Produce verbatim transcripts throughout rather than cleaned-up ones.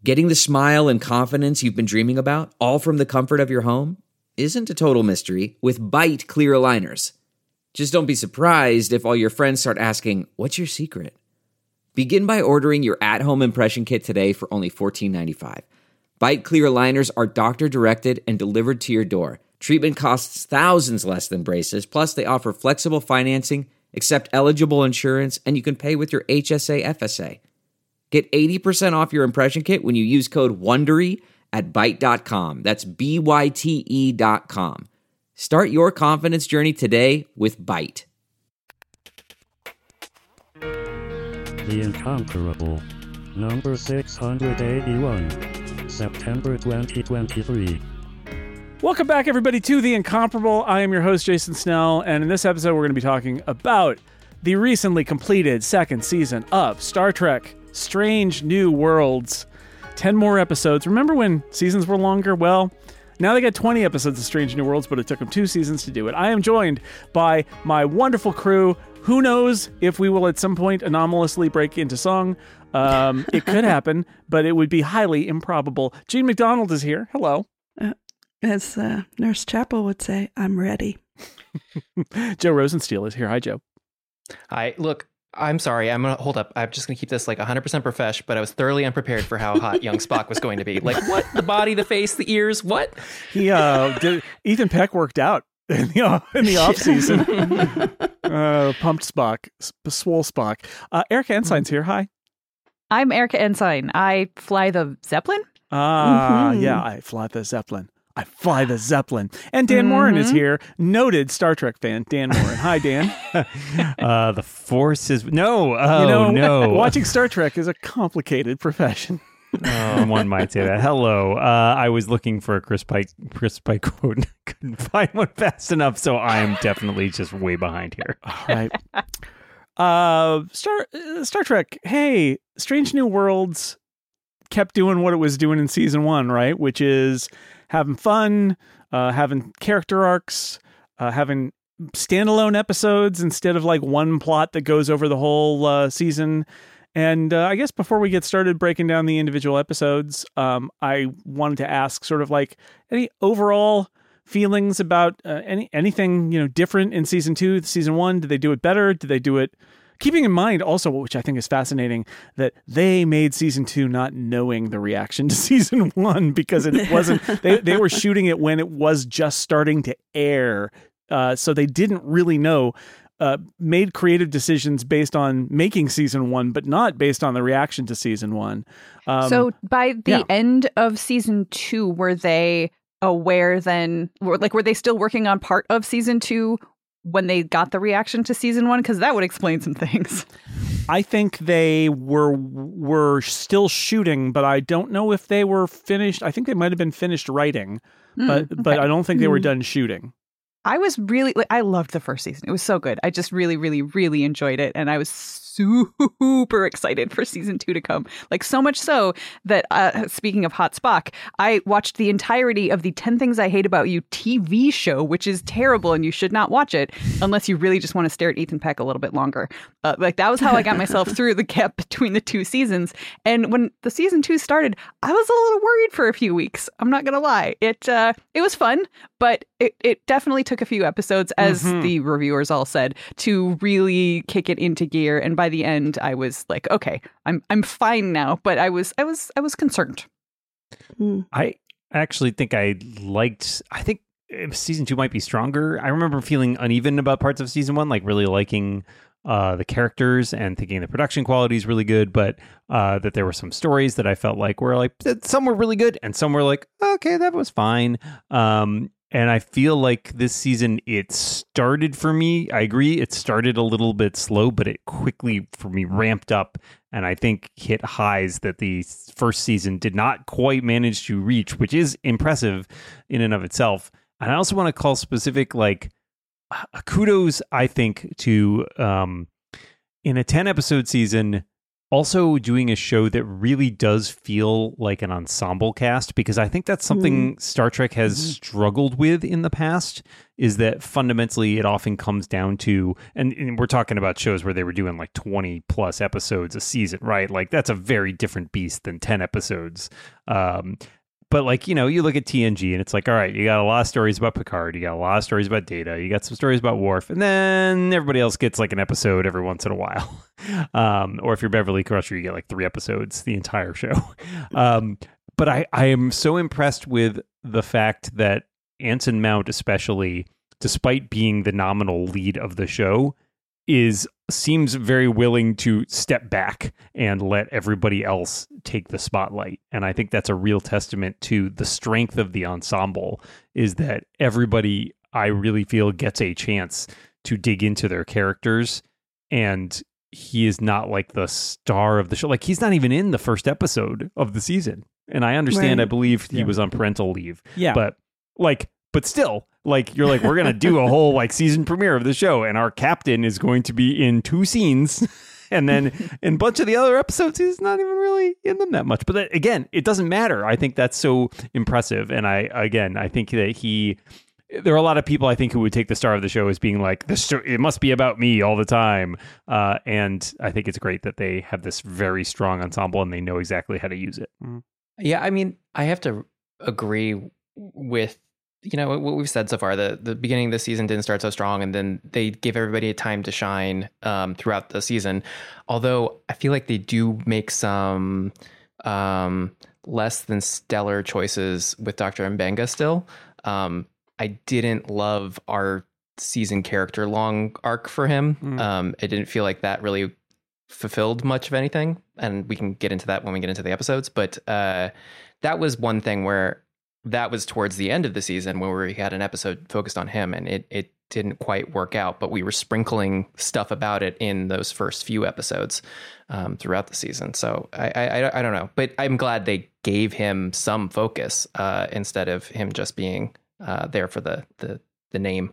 Getting the smile and confidence you've been dreaming about, all from the comfort of your home, isn't a total mystery with Byte clear aligners. Just don't be surprised if all your friends start asking, "What's your secret?" Begin by ordering your at-home impression kit today for only fourteen ninety-five. Byte clear aligners are doctor-directed and delivered to your door. Treatment costs thousands less than braces, plus they offer flexible financing, accept eligible insurance, and you can pay with your H S A F S A. Get eighty percent off your impression kit when you use code WONDERY at byte dot com. That's B Y T E dot com. Start your confidence journey today with Byte. The Incomparable. Number six hundred eighty-one. September twenty twenty-three. Welcome back, everybody, to The Incomparable. I am your host, Jason Snell, and in this episode, we're going to be talking about the recently completed second season of Star Trek Strange New Worlds. ten more episodes. Remember when seasons were longer? Well, now they got twenty episodes of Strange New Worlds, but it took them two seasons to do it. I am joined by my wonderful crew. Who knows if we will at some point anomalously break into song. Um, it could happen, but it would be highly improbable. Gene McDonald is here. Hello. Uh, as uh, Nurse Chapel would say, I'm ready. Joe Rosensteel is here. Hi, Joe. Hi. Look, I'm sorry. I'm going to hold up. I'm just going to keep this like one hundred percent profesh, but I was thoroughly unprepared for how hot young Spock was going to be. Like, what? The body, the face, the ears, what? He, uh, did, Ethan Peck worked out in the, in the off season. uh, pumped Spock, swole Spock. Uh, Erica Ensign's here. Hi. I'm Erica Ensign. I fly the Zeppelin. Ah, Mm-hmm. yeah, I fly the Zeppelin. I fly the Zeppelin. And Dan mm-hmm. Morin is here, noted Star Trek fan. Dan Morin. Hi, Dan. uh, the Force is... No, oh, you know, no. Watching Star Trek is a complicated profession. Oh, one might say that. Hello. Uh, I was looking for a Chris Pike, Chris Pike quote. Couldn't find one fast enough, so I am definitely just way behind here. All right. Uh, Star uh, Star Trek. Hey, Strange New Worlds kept doing what it was doing in season one, right? Which is having fun, uh, having character arcs, uh, having standalone episodes instead of like one plot that goes over the whole uh, season. And uh, I guess before we get started breaking down the individual episodes, um, I wanted to ask sort of like any overall feelings about uh, any anything, you know, different in season two, season one. Did they do it better? Did they do it? Keeping in mind also, which I think is fascinating, that they made season two not knowing the reaction to season one because it wasn't, they, they were shooting it when it was just starting to air. Uh, so they didn't really know, uh, made creative decisions based on making season one, but not based on the reaction to season one. Um, so by the yeah. end of season two, were they aware then, were, like, were they still working on part of season two when they got the reaction to season one? Because that would explain some things. I think they were were still shooting, but I don't know if they were finished. I think they might have been finished writing, mm, but okay. but I don't think they were done shooting. I was really, like, I loved the first season. It was so good. I just really, really, really enjoyed it. And I was super excited for season two to come. Like, so much so that, uh, speaking of hot Spock, I watched the entirety of the ten Things I Hate About You T V show, which is terrible and you should not watch it unless you really just want to stare at Ethan Peck a little bit longer. Uh, like, that was how I got myself through the gap between the two seasons. And when the season two started, I was a little worried for a few weeks. I'm not going to lie. It, uh, it was fun, but it, it definitely took a few episodes, as mm-hmm. the reviewers all said, to really kick it into gear. And by the end, I was like, okay, I'm I'm fine now. But I was I was I was concerned. I actually think I liked. I think season two might be stronger. I remember feeling uneven about parts of season one, like really liking uh, the characters and thinking the production quality is really good, but uh, that there were some stories that I felt like were like some were really good and some were like, okay, that was fine. Um, And I feel like this season, it started for me. I agree. It started a little bit slow, but it quickly for me ramped up and I think hit highs that the first season did not quite manage to reach, which is impressive in and of itself. And I also want to call specific, like, uh, kudos, I think, to um, in a ten episode season, also doing a show that really does feel like an ensemble cast, because I think that's something mm. Star Trek has mm-hmm. struggled with in the past, is that fundamentally it often comes down to, and, and we're talking about shows where they were doing like twenty plus episodes a season, right? Like that's a very different beast than ten episodes. Um, But like, you know, you look at T N G and it's like, all right, you got a lot of stories about Picard. You got a lot of stories about Data. You got some stories about Worf. And then everybody else gets like an episode every once in a while. Um, or if you're Beverly Crusher, you get like three episodes the entire show. Um, but I, I am so impressed with the fact that Anson Mount, especially, despite being the nominal lead of the show, is seems very willing to step back and let everybody else take the spotlight. And I think that's a real testament to the strength of the ensemble, is that everybody, I really feel, gets a chance to dig into their characters. And he is not like the star of the show. Like he's not even in the first episode of the season. And I understand, right. I believe he yeah. was on parental leave. Yeah. But like, but still, like, you're like, we're going to do a whole like season premiere of the show, and our captain is going to be in two scenes. And then in a bunch of the other episodes, he's not even really in them that much. But that, again, it doesn't matter. I think that's so impressive. And I, again, I think that he, there are a lot of people I think who would take the star of the show as being like, this, it must be about me all the time. Uh, and I think it's great that they have this very strong ensemble and they know exactly how to use it. Yeah, I mean, I have to agree with, you know, what we've said so far. The the beginning of the season didn't start so strong, and then they give everybody a time to shine um, throughout the season. Although I feel like they do make some um, less than stellar choices with Doctor Mbenga still. Um, I didn't love our season character long arc for him. Mm. Um, it didn't feel like that really fulfilled much of anything, and we can get into that when we get into the episodes. But uh, that was one thing where that was towards the end of the season where we had an episode focused on him, and it it didn't quite work out, but we were sprinkling stuff about it in those first few episodes um, throughout the season. So I, I I don't know, but I'm glad they gave him some focus uh, instead of him just being uh, there for the, the the name.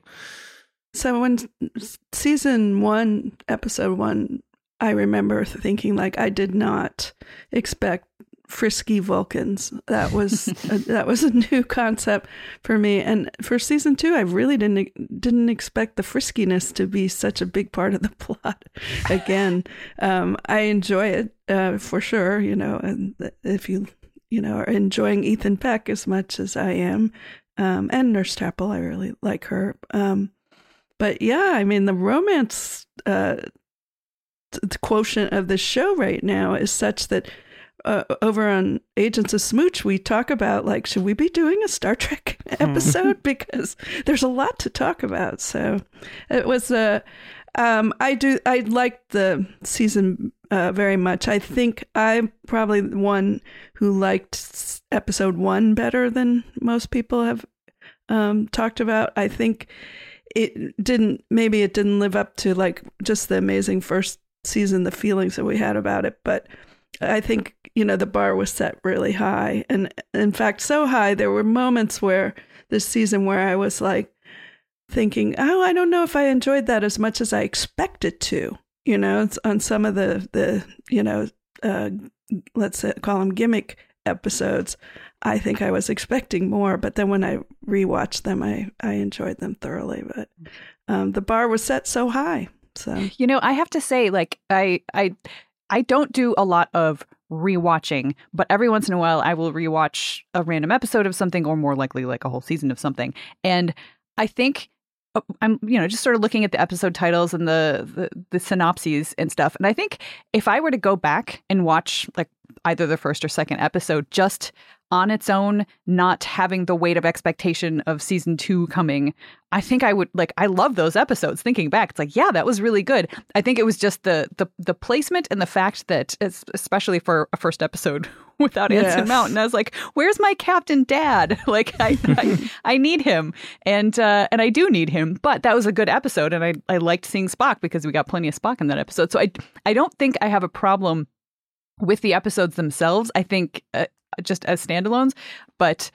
So when season one, episode one, I remember thinking like I did not expect frisky Vulcans. That was a, that was a new concept for me. And for season two, I really didn't didn't expect the friskiness to be such a big part of the plot. Again, um, I enjoy it uh, for sure. You know, and if you you know are enjoying Ethan Peck as much as I am, um, and Nurse Chapel, I really like her. Um, but yeah, I mean the romance uh, the quotient of the show right now is such that. Uh, over on Agents of Smooch, we talk about like, should we be doing a Star Trek episode? Because there's a lot to talk about. So it was, uh, um, I do, I liked the season uh, very much. I think I'm probably the one who liked episode one better than most people have um, talked about. I think it didn't, maybe it didn't live up to like just the amazing first season, the feelings that we had about it, but I think, you know, the bar was set really high. And in fact, so high, there were moments where this season where I was like thinking, oh, I don't know if I enjoyed that as much as I expected to, you know, it's on some of the, the you know, uh, let's say, call them gimmick episodes. I think I was expecting more. But then when I rewatched them, I, I enjoyed them thoroughly. But um, the bar was set so high. So, you know, I have to say, like, I, I, I don't do a lot of rewatching, but every once in a while I will rewatch a random episode of something, or more likely like a whole season of something. And I think I'm, you know, just sort of looking at the episode titles and the, the, the synopses and stuff. And I think if I were to go back and watch like either the first or second episode just on its own, not having the weight of expectation of season two coming, I think I would like, I love those episodes. Thinking back, it's like, yeah, that was really good. I think it was just the the the placement and the fact that, it's, especially for a first episode without yes. Anson Mount, and I was like, where's my Captain Dad? Like, I I, I need him, and uh, and I do need him. But that was a good episode, and I I liked seeing Spock because we got plenty of Spock in that episode. So I I don't think I have a problem with the episodes themselves. I think uh, just as standalones, but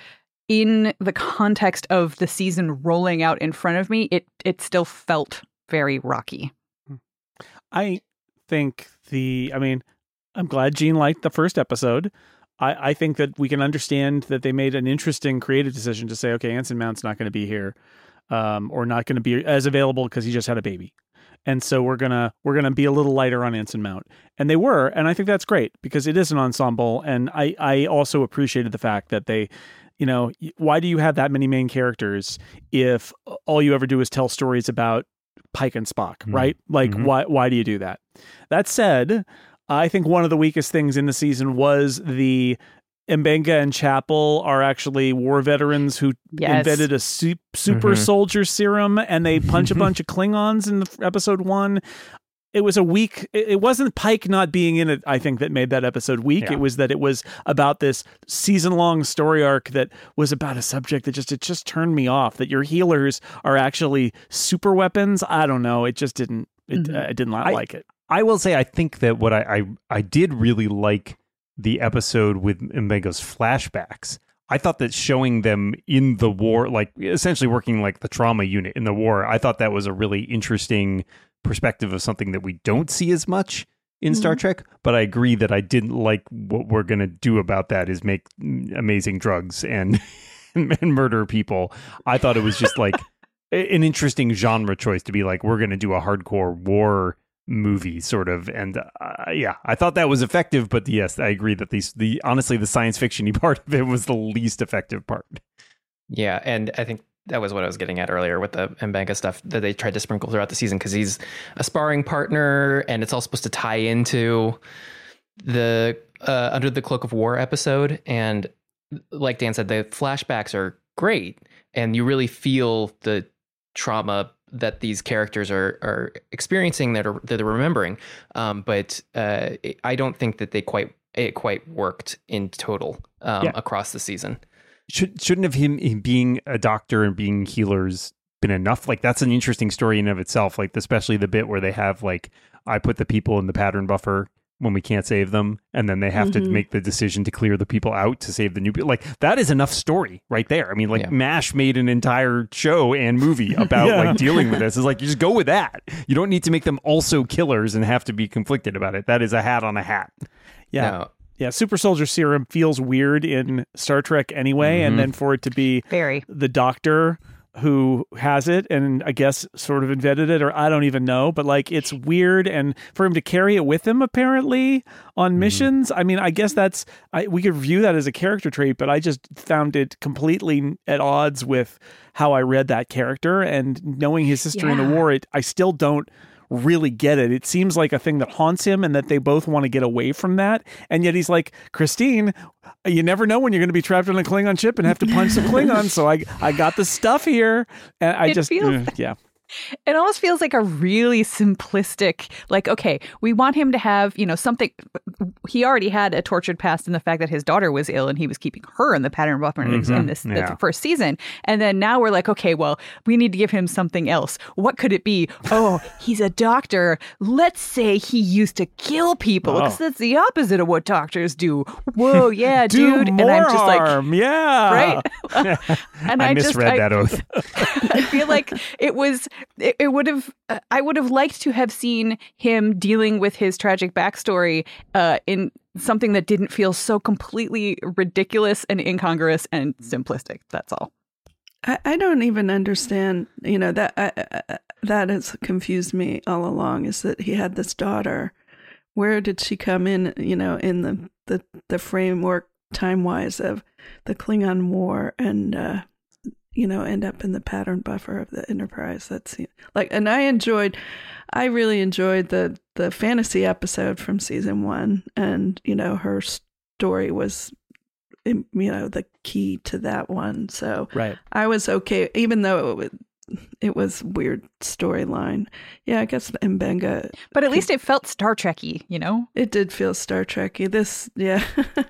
in the context of the season rolling out in front of me, it it still felt very rocky. I think the, I mean, I'm glad Gene liked the first episode. I, I think that we can understand that they made an interesting creative decision to say, okay, Anson Mount's not going to be here, um, or not going to be as available because he just had a baby. And so we're gonna we're gonna be a little lighter on Anson Mount, and they were, and I think that's great because it is an ensemble. And I I also appreciated the fact that they, you know, why do you have that many main characters if all you ever do is tell stories about Pike and Spock, mm-hmm. right? Like mm-hmm. why why do you do that? That said, I think one of the weakest things in the season was the Mbenga and Chapel are actually war veterans who yes. invented a su- super mm-hmm. soldier serum, and they punch a bunch of Klingons in the episode one. It was a weak, it wasn't Pike not being in it, I think, that made that episode weak. Yeah. It was that it was about this season-long story arc that was about a subject that just, it just turned me off, that your healers are actually super weapons. I don't know. It just didn't, it, mm-hmm. uh, I did not I, like it. I will say, I think that what I, I, I did really like the episode with Mbenga's flashbacks. I thought that showing them in the war, like essentially working like the trauma unit in the war, I thought that was a really interesting perspective of something that we don't see as much in mm-hmm. Star Trek. But I agree that I didn't like what we're going to do about that is make amazing drugs and, and murder people. I thought it was just like an interesting genre choice to be like, we're going to do a hardcore war movie sort of, and uh, yeah, I thought that was effective, but yes, I agree that these the honestly the science fiction-y part of it was the least effective part. Yeah, and I think that was what I was getting at earlier with the Mbenga stuff that they tried to sprinkle throughout the season because he's a sparring partner, and it's all supposed to tie into the uh, Under the Cloak of War episode. And like Dan said, the flashbacks are great, and you really feel the trauma that these characters are are experiencing, that are that they're remembering, um, but uh, I don't think that they quite it quite worked in total um, yeah. across the season. Should shouldn't have him, him being a doctor and being healers been enough? Like that's an interesting story in and of itself. Like especially the bit where they have like I put the people in the pattern buffer when we can't save them, and then they have mm-hmm. to make the decision to clear the people out to save the new people. Like that is enough story right there. I mean, like yeah. MASH made an entire show and movie about yeah. like dealing with this. It's like, you just go with that. You don't need to make them also killers and have to be conflicted about it. That is a hat on a hat. Yeah. No. Yeah. Super soldier serum feels weird in Star Trek anyway. Mm-hmm. And then for it to be very the doctor who has it and I guess sort of invented it, or I don't even know, but like it's weird. And for him to carry it with him apparently on missions, mm. I mean, I guess that's, I, we could view that as a character trait, but I just found it completely at odds with how I read that character, and knowing his history yeah. in the war, it, I still don't really get it. It seems like a thing that haunts him and that they both want to get away from that. And yet he's like, Christine, you never know when you're going to be trapped on a Klingon ship and have to punch some Klingons. So I I got the stuff here. And I it just, feels, uh, yeah. It almost feels like a really simplistic, like, okay, we want him to have, you know, something. He already had a tortured past in the fact that his daughter was ill and he was keeping her in the pattern buffer mm-hmm. in this yeah. the first season. And then now we're like, okay, well, we need to give him something else. What could it be? Oh, he's a doctor. Let's say he used to kill people because oh. that's the opposite of what doctors do. Whoa, yeah, do dude. More and I'm just harm. like, yeah. Right. and I, I misread just, that I, oath. I feel like it was. It, it would have, uh, I would have liked to have seen him dealing with his tragic backstory uh, in something that didn't feel so completely ridiculous and incongruous and simplistic. That's all. I, I don't even understand, you know, that I, I, that has confused me all along, is that he had this daughter. Where did she come in, you know, in the, the, the framework time-wise of the Klingon War and, uh, you know, end up in the pattern buffer of the Enterprise? That's like, and I enjoyed, I really enjoyed the, the fantasy episode from season one. And, you know, her story was, you know, the key to that one. So right. I was okay, even though it was, it was weird storyline. Yeah, I guess Mbenga. But at least it felt Star Trek-y, you know? It did feel Star Trek-y. This, yeah.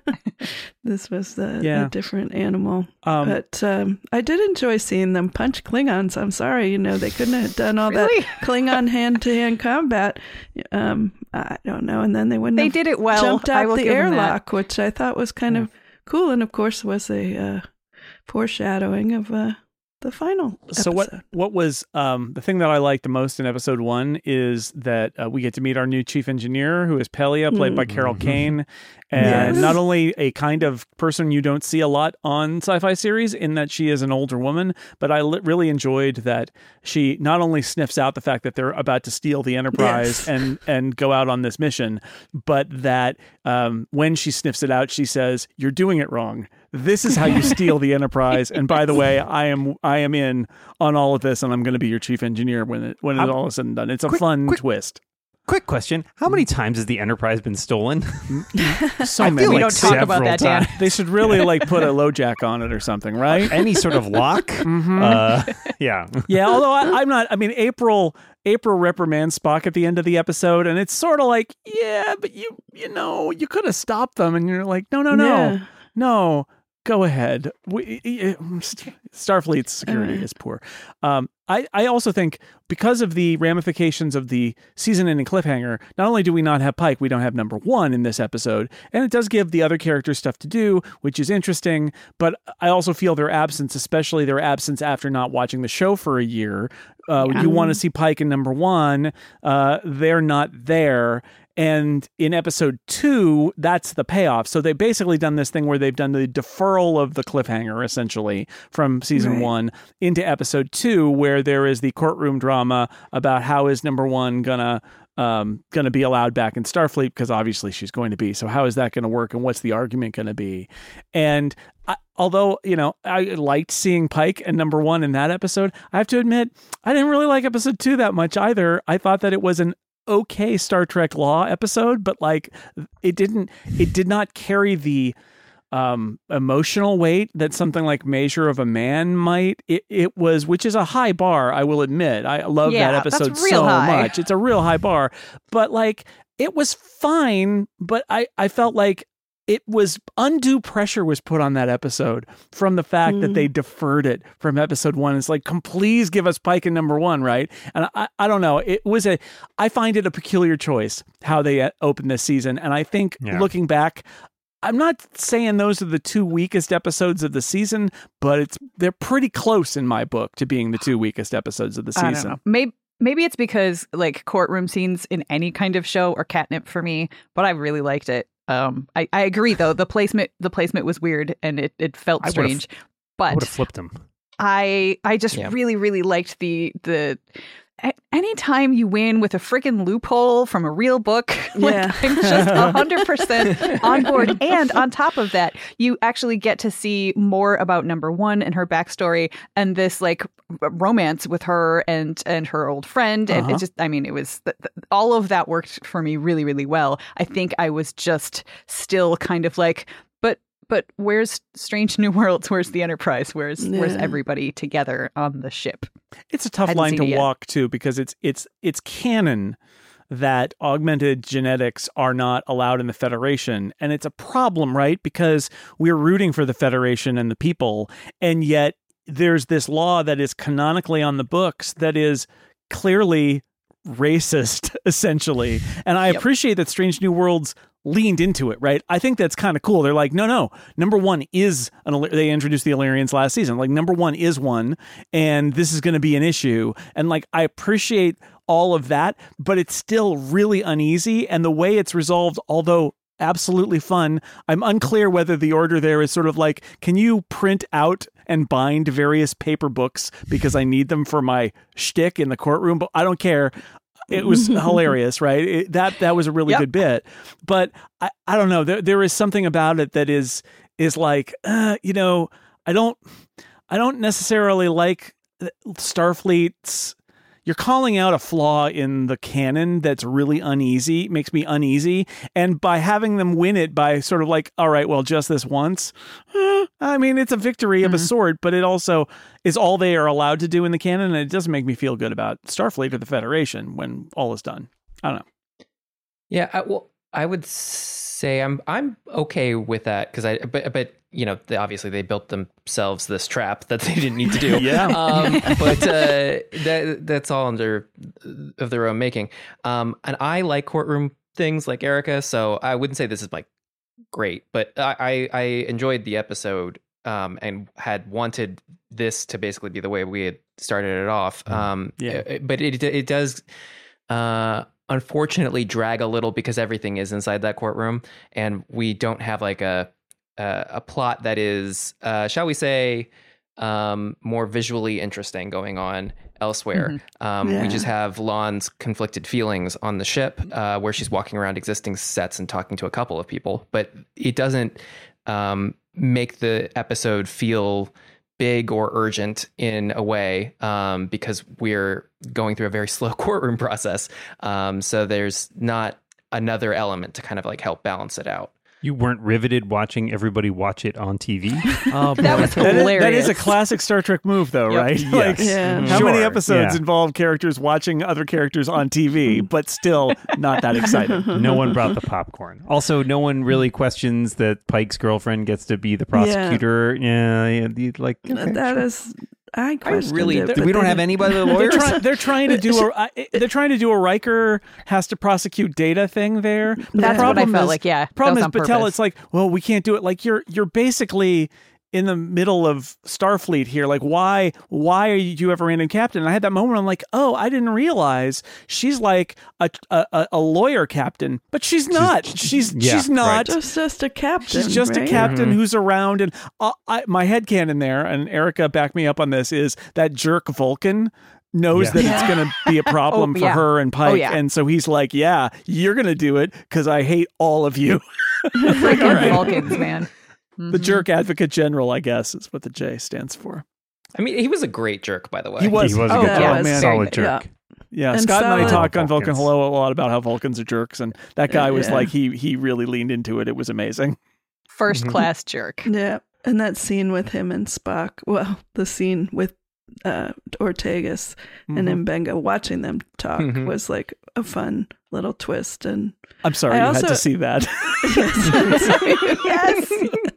This was a, yeah. a different animal. Um, but um, I did enjoy seeing them punch Klingons. I'm sorry, you know, they couldn't have done all really? that Klingon hand-to-hand combat. Um, I don't know. And then they wouldn't they have did it well. jumped I out will the give them airlock, that. which I thought was kind yeah. of cool. And of course was a uh, foreshadowing of... Uh, the final episode. So what what was um, the thing that I liked the most in episode one is that uh, we get to meet our new chief engineer, who is Pelia, played mm. by Carol Kane, and yes. not only a kind of person you don't see a lot on sci-fi series in that she is an older woman, but I li- really enjoyed that she not only sniffs out the fact that they're about to steal the Enterprise yes. and and go out on this mission, but that um, when she sniffs it out, she says, "You're doing it wrong. This is how you steal the Enterprise. And by the way, I am I am in on all of this, and I'm going to be your chief engineer when it when it's all is said and done." It's a quick, fun quick, twist. Quick question: how many times has the Enterprise been stolen? So I many. feel we like don't talk about that, Dan. They should really like put a LoJack on it or something, right? Any sort of lock? mm-hmm. uh, yeah, yeah. Although I, I'm not. I mean, April. April reprimands Spock at the end of the episode, and it's sort of like, yeah, but you, you know, you could have stopped them, and you're like, no, no, no, yeah. no. Go ahead. We, Starfleet's security uh. is poor. Um, I, I also think because of the ramifications of the season-ending cliffhanger, not only do we not have Pike, we don't have number one in this episode, and it does give the other characters stuff to do, which is interesting, but I also feel their absence, especially their absence after not watching the show for a year. Uh, yeah. You want to see Pike in number one. Uh, they're not there. And in episode two, that's the payoff. So they've basically done this thing where they've done the deferral of the cliffhanger, essentially, from season right. one into episode two, where there is the courtroom drama about how is number one gonna um, gonna be allowed back in Starfleet, because obviously she's going to be. So how is that going to work, and what's the argument going to be? And I, although, you know, I liked seeing Pike and number one in that episode, I have to admit, I didn't really like episode two that much either. I thought that it was an okay Star Trek Law episode, but like it didn't it did not carry the um emotional weight that something like Measure of a Man might. It it was, which is a high bar, I will admit. I love yeah, that episode that's real so high. much. It's a real high bar, but like it was fine, but I I felt like it was undue pressure was put on that episode from the fact mm. that they deferred it from episode one. It's like, come, please give us Pike in number one, right? And I, I don't know. It was a, I find it a peculiar choice how they opened this season. And I think yeah. looking back, I'm not saying those are the two weakest episodes of the season, but it's they're pretty close in my book to being the two weakest episodes of the season. I don't know. Maybe. Maybe it's because like courtroom scenes in any kind of show are catnip for me, but I really liked it. Um, I, I agree though. The placement, the placement was weird and it, it felt strange, but I would have flipped them. I, I just yeah. really, really liked the, the, anytime you win with a freaking loophole from a real book, like, yeah. I'm just one hundred percent on board. And on top of that, you actually get to see more about number one and her backstory and this like romance with her and and her old friend. And uh-huh. it just, I mean, it was, th- th- all of that worked for me really, really well. I think I was just still kind of like, but But where's Strange New Worlds? Where's the Enterprise? Where's yeah. where's everybody together on the ship? It's a tough line to walk too, because it's it's it's canon that augmented genetics are not allowed in the Federation, and it's a problem, right? Because we're rooting for the Federation and the people, and yet there's this law that is canonically on the books that is clearly racist, essentially. And I yep. appreciate that Strange New Worlds leaned into it, right? I think that's kind of cool. They're like, no, no, number one is, an, they introduced the Illyrians last season. Like, number one is one, and this is going to be an issue. And like, I appreciate all of that, but it's still really uneasy. And the way it's resolved, although absolutely fun, I'm unclear whether the order there is sort of like, can you print out and bind various paper books because I need them for my shtick in the courtroom? But I don't care. It was hilarious, right? It, that that was a really yep. good bit. But I, I don't know. There there is something about it that is is like, uh, you know, I don't I don't necessarily like Starfleet's. You're calling out a flaw in the canon that's really uneasy, makes me uneasy. And by having them win it by sort of like, all right, well, just this once. Eh, I mean, it's a victory of mm-hmm. a sort, but it also is all they are allowed to do in the canon. And it doesn't make me feel good about Starfleet or the Federation when all is done. I don't know. Yeah, I, well, I would say I'm I'm okay with that because I but but you know they, obviously they built themselves this trap that they didn't need to do. yeah, um, but uh, that that's all under of their own making. Um, and I like courtroom things like Erica, so I wouldn't say this is like great, but I I, I enjoyed the episode um, and had wanted this to basically be the way we had started it off. Um, Yeah. it- but it it does uh, unfortunately drag a little because everything is inside that courtroom, and we don't have like a a, a plot that is, uh, shall we say, um, more visually interesting going on elsewhere. Um, Yeah. We just have Lon's conflicted feelings on the ship, uh, where she's walking around existing sets and talking to a couple of people, but it doesn't um, make the episode feel big or urgent in a way, um, because we're going through a very slow courtroom process. Um, so there's not another element to kind of like help balance it out. You weren't riveted watching everybody watch it on T V? Oh, That boy. was That is, that hilarious. is a classic Star Trek move, though, Yep. right? Yes. Like, Yeah. how many Sure, episodes yeah. involve characters watching other characters on T V, but still not that excited? No one brought the popcorn. Also, no one really questions that Pike's girlfriend gets to be the prosecutor. Yeah, yeah, the- like okay, That sure. is, I questioned really- it. th- but we don't they have didn't- anybody They're, lawyers. try, they're trying to do a I- they're trying to do a Riker has to prosecute data thing there. But the That's what I problem felt is- like. Yeah, that Problem was is, on Batel, purpose. it's like, well, we can't do it. Like you're you're basically in the middle of Starfleet here. Like, why why are you ever random captain? And I had that moment. I'm like, oh, I didn't realize she's like a a, a lawyer captain, but she's not. She's yeah, she's not. Just, just a captain. She's just a right? captain who's around, and uh, I, my headcanon there, and Erica backed me up on this, is that jerk Vulcan knows Yeah. that it's going to be a problem Oh, for yeah. her and Pike, Oh, yeah. and so he's like, yeah, you're going to do it because I hate all of you. Freaking Vulcans, man. The jerk advocate general, I guess, is what the J stands for. I mean, he was a great jerk, by the way. He was, He was a Oh, good yeah, job. it was very Solid good. jerk. Yeah, And Scott and I solid- talk on Vulcan Vulcans. Hello a lot about how Vulcans are jerks, and that guy was Yeah. like, he he really leaned into it. It was amazing. First class jerk. Yeah, and that scene with him and Spock. Well, the scene with uh, Ortegas and Mhm. Mbenga watching them talk Mhm. was like a fun little twist. And I'm sorry, I you also- had to see that. yes,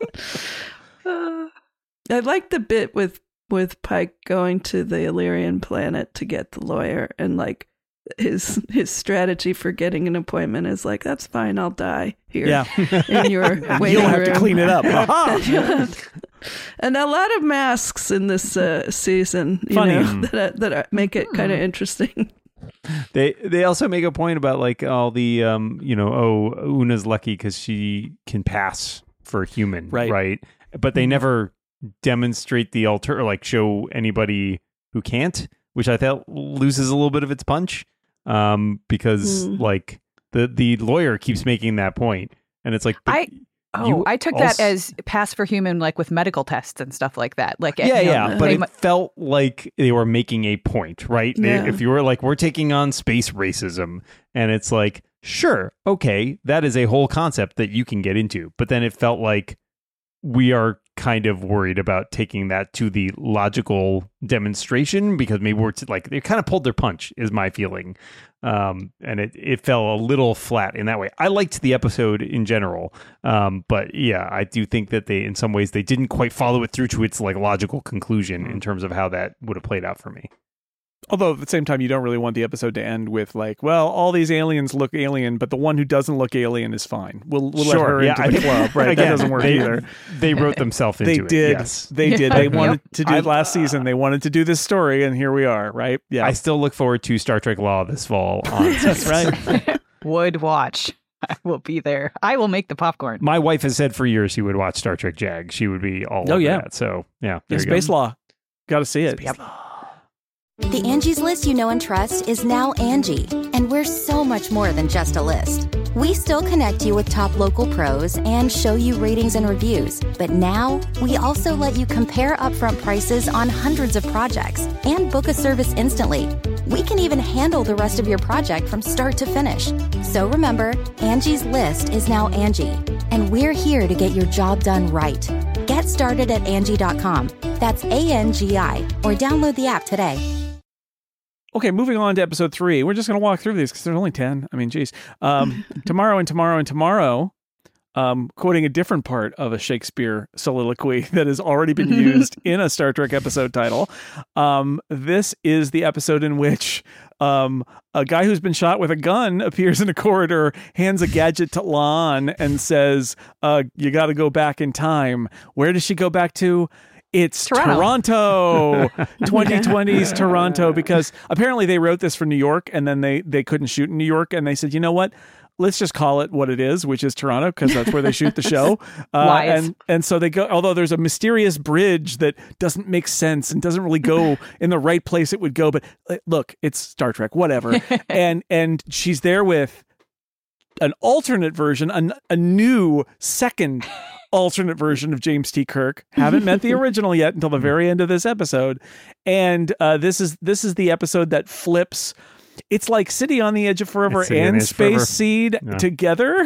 Uh, I like the bit with with Pike going to the Illyrian planet to get the lawyer, and like his his strategy for getting an appointment is like, that's fine, I'll die here Yeah. in your waiting You'll have to room. clean it up. Aha! And a lot of masks in this uh, season, you Funny. know, that uh, that uh, make it kind of interesting. They they also make a point about like all the um you know oh Una's lucky because she can pass for human, Right. right? But they never demonstrate the alter or like show anybody who can't, which I felt loses a little bit of its punch, um because Mm. like the the lawyer keeps making that point, and it's like but I- Oh, you I took that also- as pass for human, like with medical tests and stuff like that. Like, yeah, you know, yeah, but they it mu- felt like they were making a point, right? They- Yeah. If you were like, we're taking on space racism, and it's like, sure, okay, that is a whole concept that you can get into, but then it felt like we are kind of worried about taking that to the logical demonstration because maybe we're t- like they kind of pulled their punch, is my feeling, um, and it it fell a little flat in that way. I liked the episode in general, um, but yeah, I do think that they, in some ways, they didn't quite follow it through to its like logical conclusion in terms of how that would have played out for me. Although at the same time, you don't really want the episode to end with like, well, all these aliens look alien, but the one who doesn't look alien is fine. We'll we'll let her into I the think- club, right? Again, that doesn't work they, either. They wrote themselves They into did. it. Yes. They did. They Yep. wanted to do I- it last season. They wanted to do this story, and here we are, right? Yeah, I still look forward to Star Trek Law this fall. On that's right. would watch. I will be there. I will make the popcorn. My wife has said for years she would watch Star Trek Jag. She would be all Oh, over yeah. that. So yeah, Yeah, there you Space go. Law. Got to see it. The Angie's List you know and trust is now Angie, and we're so much more than just a list. We still connect you with top local pros and show you ratings and reviews, but now we also let you compare upfront prices on hundreds of projects and book a service instantly. We can even handle the rest of your project from start to finish. So remember, Angie's List is now Angie, and we're here to get your job done right. Get started at Angie dot com. That's A N G I, or download the app today. Okay, moving on to episode three. We're just going to walk through these because there's only ten. I mean, geez. Um, tomorrow and tomorrow and tomorrow, um, quoting a different part of a Shakespeare soliloquy that has already been used in a Star Trek episode title. Um, this is the episode in which um, a guy who's been shot with a gun appears in a corridor, hands a gadget to La'an, and says, uh, you got to go back in time. Where does she go back to? It's Toronto. Toronto, twenty twenty's Toronto, because apparently they wrote this for New York and then they, they couldn't shoot in New York. And they said, you know what? Let's just call it what it is, which is Toronto, because that's where they shoot the show. Uh, Wise. and and so they go, although there's a mysterious bridge that doesn't make sense and doesn't really go in the right place it would go. But uh, look, it's Star Trek, whatever. and and she's there with an alternate version, a, a new second alternate version of James T. Kirk. Haven't met the original yet until the very end of this episode. And uh, this is this is the episode that flips. It's like City on the Edge of Forever and Space Forever. Seed yeah. together,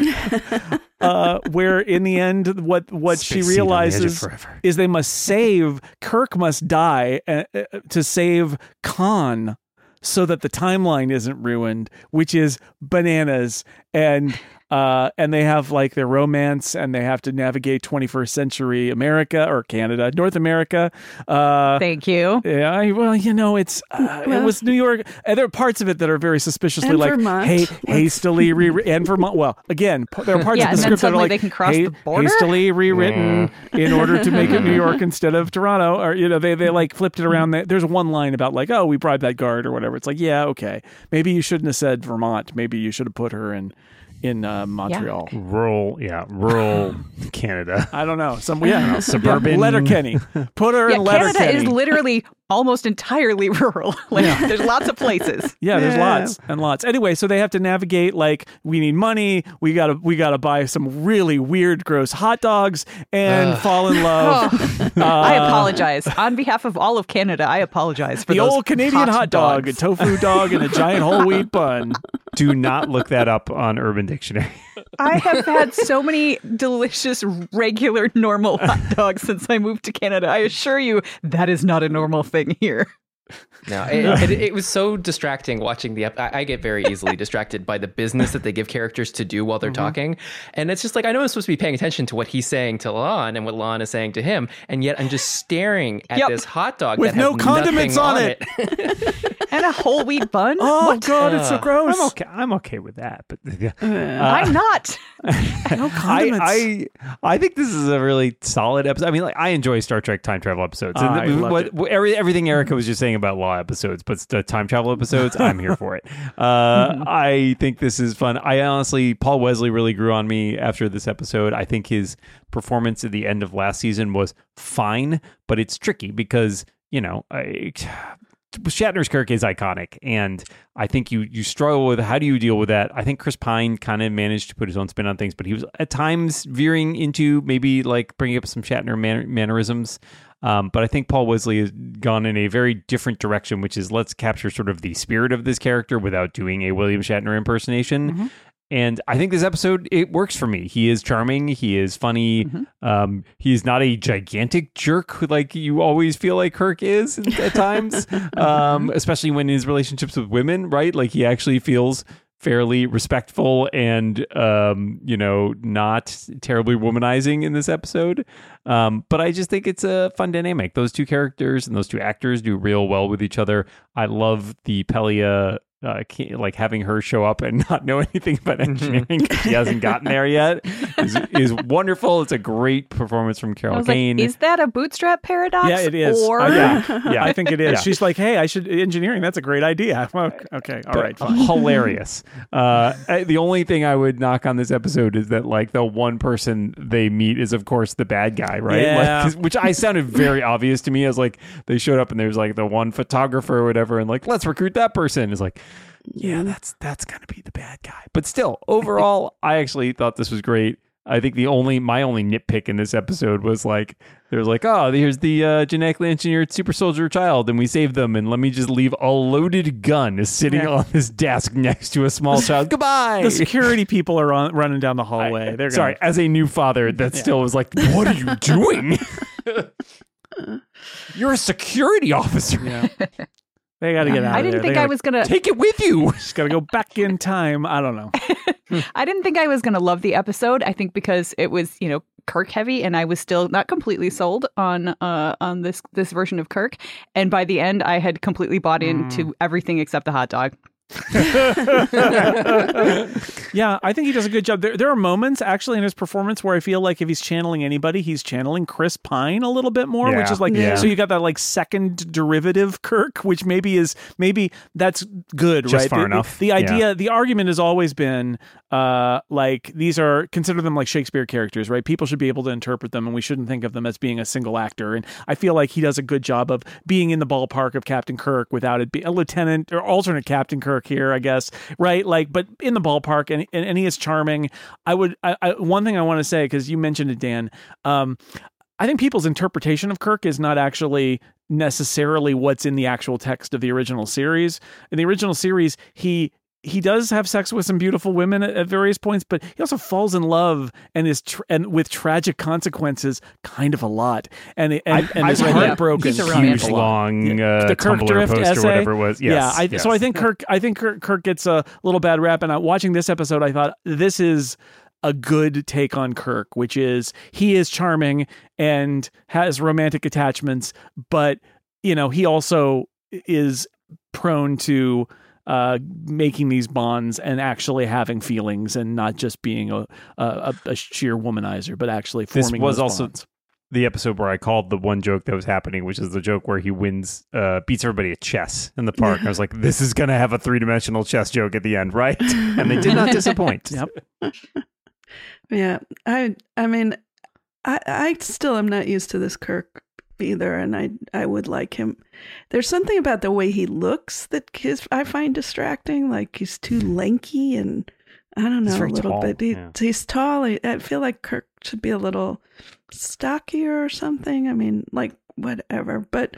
uh, where in the end, what what Space she realizes is they must save, Kirk must die uh, uh, to save Khan so that the timeline isn't ruined, which is bananas. And uh, and they have like their romance, and they have to navigate twenty-first century America or Canada, North America. Uh, Thank you. Yeah, well, you know, it's uh, well, it was New York. And there are parts of it that are very suspiciously and like Vermont. Hey, hastily rewritten. And Vermont. Well, again, there are parts yeah, of the script that are like they can cross the border? hastily rewritten in order to make it New York instead of Toronto. Or you know, they they like flipped it around. There's one line about like, oh, we bribed that guard or whatever. It's like, yeah, okay, maybe you shouldn't have said Vermont. Maybe you should have put her in. in uh, Montreal. Yeah. Rural, yeah, rural Canada. I don't know. Some, yeah, know, suburban. Yeah, Letterkenny. Put her yeah, in Letterkenny. Canada is literally almost entirely rural. Like, yeah. There's lots of places. Yeah, there's yeah. lots and lots. Anyway, so they have to navigate, like, we need money, we gotta we gotta buy some really weird, gross hot dogs and uh. fall in love. Oh. Uh, I apologize. On behalf of all of Canada, I apologize for the those old Canadian hot, hot dog, dogs. a tofu dog, and a giant whole wheat bun. Do not look that up on Urban Dictionary. I have had so many delicious, regular, normal hot dogs since I moved to Canada. I assure you, that is not a normal thing here. No, it, it, it was so distracting watching the. Ep- I, I get very easily distracted by the business that they give characters to do while they're mm-hmm. talking, and it's just like I know I'm supposed to be paying attention to what he's saying to Lon and what Lon is saying to him, and yet I'm just staring at yep. this hot dog with that no has condiments on, on it, it. and a whole wheat bun. Oh what? God, it's so gross. I'm okay. I'm okay with that, but uh, I'm not. No condiments. I, I I think this is a really solid episode. I mean, like I enjoy Star Trek time travel episodes, and uh, the, I what, what every, everything Erica was just saying about law episodes, but the time travel episodes, I'm here for it. Uh, I think this is fun. I honestly, Paul Wesley really grew on me after this episode. I think his performance at the end of last season was fine, but it's tricky because, you know, I, Shatner's Kirk is iconic, and I think you you struggle with how do you deal with that. I think Chris Pine kind of managed to put his own spin on things, but he was at times veering into maybe like bringing up some Shatner man- mannerisms. Um, but I think Paul Wesley has gone in a very different direction, which is let's capture sort of the spirit of this character without doing a William Shatner impersonation. Mm-hmm. And I think this episode, it works for me. He is charming. He is funny. Mm-hmm. Um, he's not a gigantic jerk like you always feel like Kirk is at times, um, especially when his relationships with women, right? Like he actually feels fairly respectful and, um, you know, not terribly womanizing in this episode. Um, but I just think it's a fun dynamic. Those two characters and those two actors do real well with each other. I love the Pelia, uh, like having her show up and not know anything about engineering because she hasn't gotten there yet is, is wonderful. It's a great performance from Carol Kane. Like, is that a bootstrap paradox? Yeah, it is. Or... Uh, yeah, yeah, I think it is. Yeah. She's like, hey, I should engineering. That's a great idea. Okay, all right, fine. Hilarious. Uh, the only thing I would knock on this episode is that like the one person they meet is of course the bad guy, right? Yeah. Like, which I sounded very obvious to me as like they showed up and there's like the one photographer or whatever, and like let's recruit that person. It's like, yeah, that's that's gonna be the bad guy. But still, overall, I actually thought this was great. I think the only my only nitpick in this episode was like there's like, oh, here's the uh, genetically engineered super soldier child, and we saved them, and let me just leave a loaded gun sitting yeah. on this desk next to a small child. Goodbye. The security people are on, running down the hallway. I, They're sorry, gonna... as a new father, that yeah. still was like, what are you doing? You're a security officer. Yeah. They got to get out I of didn't there. think gotta, I was going to... Take it with you. Just got to go back in time. I don't know. I didn't think I was going to love the episode. I think because it was, you know, Kirk heavy, and I was still not completely sold on uh, on this this version of Kirk. And by the end, I had completely bought into mm. everything except the hot dog. Yeah, I think he does a good job. There, there are moments actually in his performance where I feel like if he's channeling anybody, he's channeling Chris Pine a little bit more, Yeah. which is like, Yeah. so you got that like second derivative Kirk, which maybe is, maybe that's good, Just right? far the, enough. The idea, Yeah. the argument has always been uh, like, these are, consider them like Shakespeare characters, right? People should be able to interpret them and we shouldn't think of them as being a single actor. And I feel like he does a good job of being in the ballpark of Captain Kirk without it being a lieutenant or alternate Captain Kirk here, I guess, right? Like, but in the ballpark, and and, and he is charming. I would, I, I, one thing I want to say, because you mentioned it, Dan, um, I think people's interpretation of Kirk is not actually necessarily what's in the actual text of the original series. In the original series, he he does have sex with some beautiful women at, at various points, but he also falls in love and is tra- and with tragic consequences kind of a lot, and and, I- and I is read heartbroken. He's a huge romantic. long uh, The Kirk Tumblr Drift post essay? or whatever it was. Yes, yeah, I, yes. so I think Kirk. I think Kirk, Kirk gets a little bad rap. And I, watching this episode, I thought this is a good take on Kirk, which is he is charming and has romantic attachments, but you know he also is prone to uh, making these bonds and actually having feelings and not just being a a, a sheer womanizer, but actually This forming was those also bonds. the episode where I called the one joke that was happening, which is the joke where he wins, uh, beats everybody at chess in the park. I was like, this is going to have a three-dimensional chess joke at the end, right? And they did not disappoint. Yep. Yeah, I I mean, I I still am not used to this Kirk either, and I I would like him. There's something about the way he looks that his, I find distracting. Like he's too lanky, and I don't know He's a very little tall, bit. He, yeah. He's tall. I, I feel like Kirk should be a little stockier or something. I mean, like whatever. But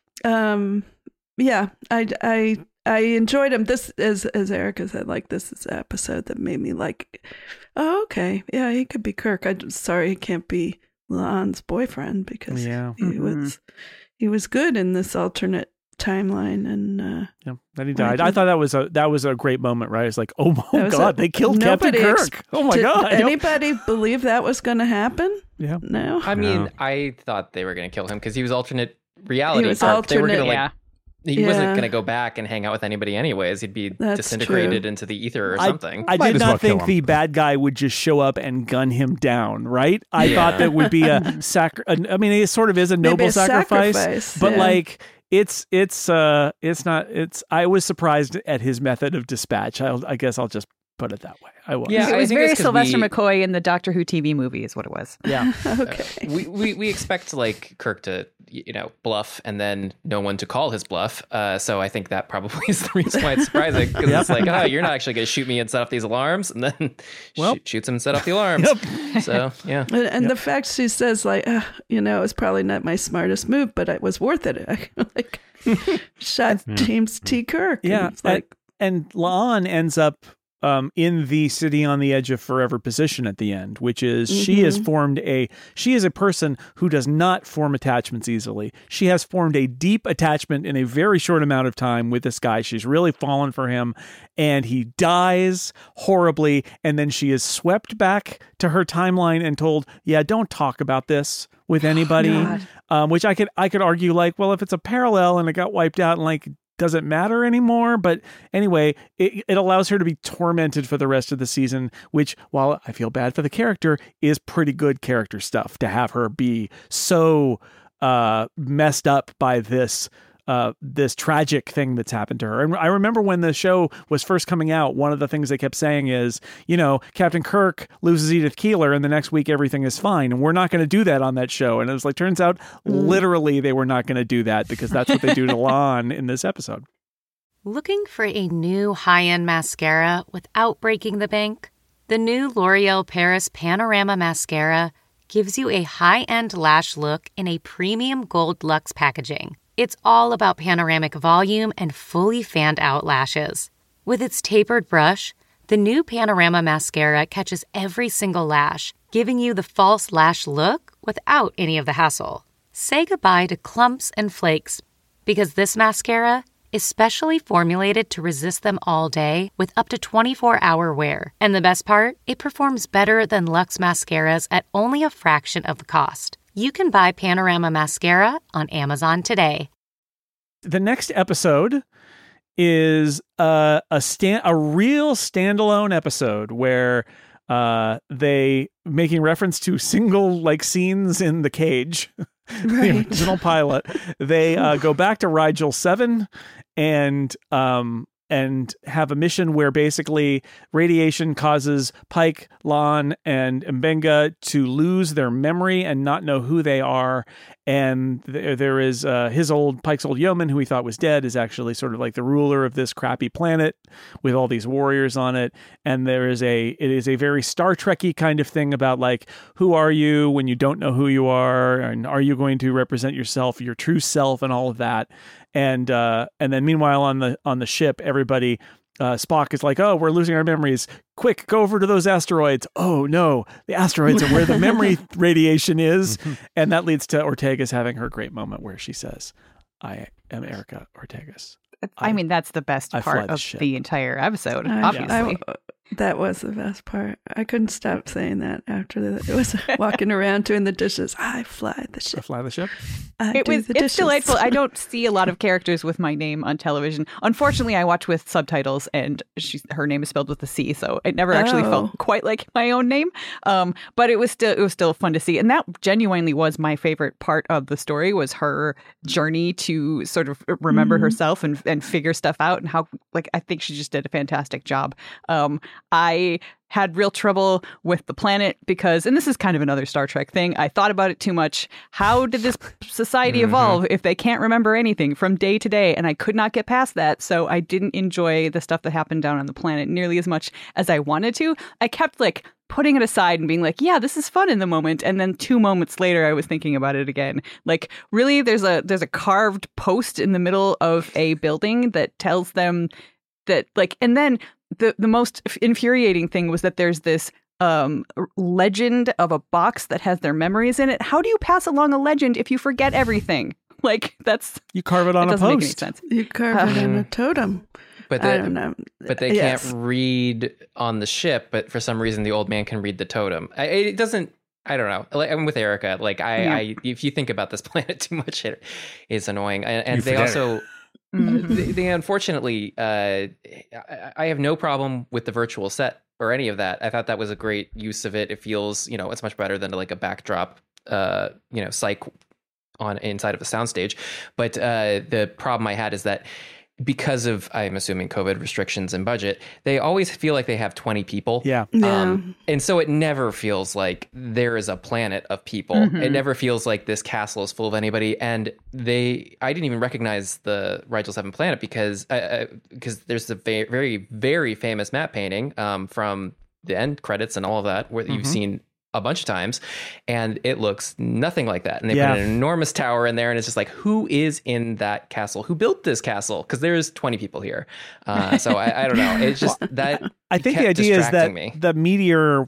um, yeah, I I. I enjoyed him. This, as as Erica said, like this is an episode that made me like, oh, okay, yeah, he could be Kirk. I'm sorry he can't be La'an's boyfriend because Yeah. he Mhm. was he was good in this alternate timeline, and uh, Yeah, then he Right. died. I thought that was a that was a great moment, right? It's like, oh my That was god, a- they killed Captain nobody ex- Kirk. Oh my did god. anybody believe that was going to happen? Yeah. No, I mean, No. I thought they were going to kill him because he was alternate reality. He was Kirk. They were alternate, gonna, like, yeah. He wasn't Yeah. going to go back and hang out with anybody anyways. He'd be That's disintegrated true. into the ether or I- something. I, Might did as well not kill think him. the bad guy would just show up and gun him down, right? I Yeah. thought that would be a sacri- I mean, it sort of is a Maybe noble a sacrifice, sacrifice, but yeah. like it's it's uh it's not it's I was surprised at his method of dispatch. I'll, I guess I'll just put it that way. I was. Yeah, It I was think very it's 'cause Sylvester we- McCoy in the Doctor Who T V movie is what it was. Yeah. okay. we, we we expect like Kirk to you know bluff and then no one to call his bluff. Uh, so I think that probably is the reason why it's surprising because it's like, oh, you're not actually going to shoot me and set off these alarms, and then Well- shoot, shoots him and set off the alarms. So yeah, And, and the fact she says like, uh, you know, it's probably not my smartest move, but it was worth it. I like shot James T. Kirk. and Yeah, it's like and La'an ends up um, in the city on the edge of forever position at the end, which is she has formed a she is a person who does not form attachments easily. She has formed a deep attachment in a very short amount of time with this guy. She's really fallen for him, and he dies horribly, and then she is swept back to her timeline and told, "Yeah, don't talk about this with anybody." God. um, which I could I could argue like, well, if it's a parallel and it got wiped out and like doesn't matter anymore. But anyway, it, it allows her to be tormented for the rest of the season, which, while I feel bad for the character, is pretty good character stuff to have her be so uh, messed up by this uh, this tragic thing that's happened to her. And I remember when the show was first coming out, one of the things they kept saying is, you know, Captain Kirk loses Edith Keeler and the next week everything is fine. And we're not going to do that on that show. And it was like, turns out literally they were not going to do that because that's what they do to La'an in this episode. Looking for a new high-end mascara without breaking the bank? The new L'Oreal Paris Panorama Mascara gives you a high-end lash look in a premium gold luxe packaging. It's all about panoramic volume and fully fanned-out lashes. With its tapered brush, the new Panorama Mascara catches every single lash, giving you the false lash look without any of the hassle. Say goodbye to clumps and flakes, because this mascara is specially formulated to resist them all day with up to twenty-four hour wear. And the best part? It performs better than Luxe mascaras at only a fraction of the cost. You can buy Panorama Mascara on Amazon today. The next episode is a a stand a real standalone episode where uh, they making reference to single like scenes in the cage, Right. the original pilot. They uh, go back to Rigel seven and um and have a mission where basically radiation causes Pike, Lon, and Mbenga to lose their memory and not know who they are. And th- there is uh, his old, Pike's old yeoman, who he thought was dead, is actually sort of like the ruler of this crappy planet with all these warriors on it. And there is a, it is a very Star Trek-y kind of thing about like, who are you when you don't know who you are? And are you going to represent yourself, your true self, and all of that? And uh, and then meanwhile on the on the ship, everybody, uh, Spock is like, oh, we're losing our memories. Quick, go over to those asteroids. Oh no, the asteroids are where the memory radiation is. And that leads to Ortegas having her great moment where she says, I am Erica Ortegas. I, I mean, that's the best I part the of ship. the entire episode, I- obviously. I- that was the best part. I couldn't stop saying that after the, it was walking around doing the dishes. I fly the I ship. fly the ship. I It do was the it's dishes. delightful. I don't see a lot of characters with my name on television. Unfortunately, I watch with subtitles, and she's her name is spelled with a C, so it never actually Oh. felt quite like my own name. Um, but it was still it was still fun to see, and that genuinely was my favorite part of the story was her journey to sort of remember Mhm. herself and and figure stuff out, and how like I think she just did a fantastic job. Um, I. had real trouble with the planet because, and this is kind of another Star Trek thing, I thought about it too much. How did this society evolve if they can't remember anything from day to day? And I could not get past that. So I didn't enjoy the stuff that happened down on the planet nearly as much as I wanted to. I kept like putting it aside and being like, yeah, this is fun in the moment. And then two moments later, I was thinking about it again. Like, really, there's a there's a carved post in the middle of a building that tells them that, like, and then the the most infuriating thing was that there's this um legend of a box that has their memories in it. How do you pass along a legend if you forget everything? Like, that's You carve it on that a doesn't make any post. sense. You carve it in a totem. But I the, don't know. but they Yes. can't read on the ship. But for some reason, the old man can read the totem. I, it doesn't. I don't know. Like, I'm with Erica. Like I, Yeah. I, if you think about this planet too much, it is annoying. And, and You they forget it. also. Mhm. they, they unfortunately, uh, I, I have no problem with the virtual set or any of that. I thought that was a great use of it. It feels, you know, it's much better than like a backdrop, uh, you know, psych on inside of a soundstage. But uh, the problem I had is that because of, I'm assuming, COVID restrictions and budget, they always feel like they have twenty people. Yeah. Yeah. Um, and so it never feels like there is a planet of people. Mhm. It never feels like this castle is full of anybody. And they, I didn't even recognize the Rigel seven planet because uh, because there's a very, very, very famous map painting um, from the end credits and all of that where you've Mhm. seen a bunch of times, and it looks nothing like that. And they Yeah. put an enormous tower in there, and it's just like, who is in that castle? Who built this castle? Because there's twenty people here. Uh, so I, I don't know. It's just that. I think the kept idea is that distracting me. the meteor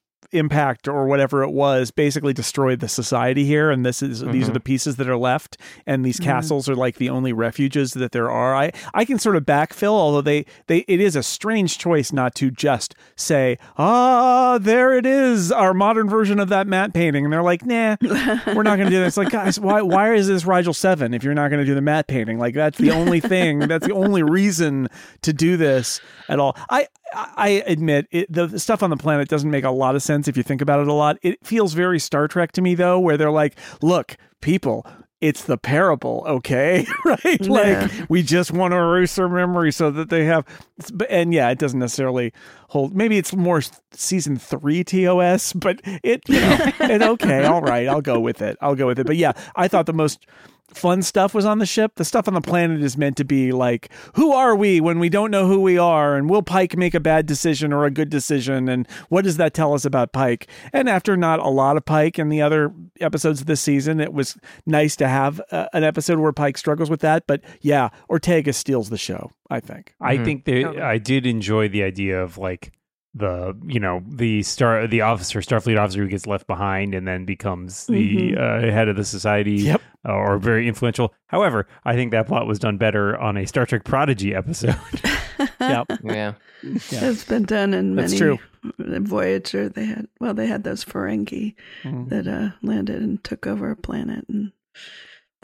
impact or whatever it was basically destroyed the society here, and this is these are Mhm. the pieces that are left, and these Mhm. castles are like the only refuges that there are. I I can sort of backfill, although they they it is a strange choice not to just say, ah, there it is, our modern version of that matte painting, and they're like, nah, we're not going to do this. Like, guys, why why is this Rigel seven if you're not going to do the matte painting? Like, that's the only thing, that's the only reason to do this at all. I I admit it, the, the stuff on the planet doesn't make a lot of sense if you think about it a lot. It feels very Star Trek to me, though, where they're like, look, people, it's the parable, okay? Right? Yeah. Like, we just want to erase their memory so that they have, and yeah, it doesn't necessarily hold, maybe it's more season three T O S, but it, you know, it, okay, all right, I'll go with it. I'll go with it. But yeah, I thought the most fun stuff was on the ship. The stuff on the planet is meant to be like, who are we when we don't know who we are? And will Pike make a bad decision or a good decision? And what does that tell us about Pike? And after not a lot of Pike in the other episodes of this season, it was nice to have uh, an episode where Pike struggles with that. But yeah, Ortega steals the show, I think. I Mhm. think that Totally. I did enjoy the idea of like the you know the star the officer Starfleet officer who gets left behind and then becomes the Mhm. uh, head of the society. Yep. uh, or very influential. However, I think that plot was done better on a Star Trek Prodigy episode. Yep. Yeah. Yeah. It's been done in That's many. true. Voyager, they had well, they had those Ferengi Mhm. that uh, landed and took over a planet, and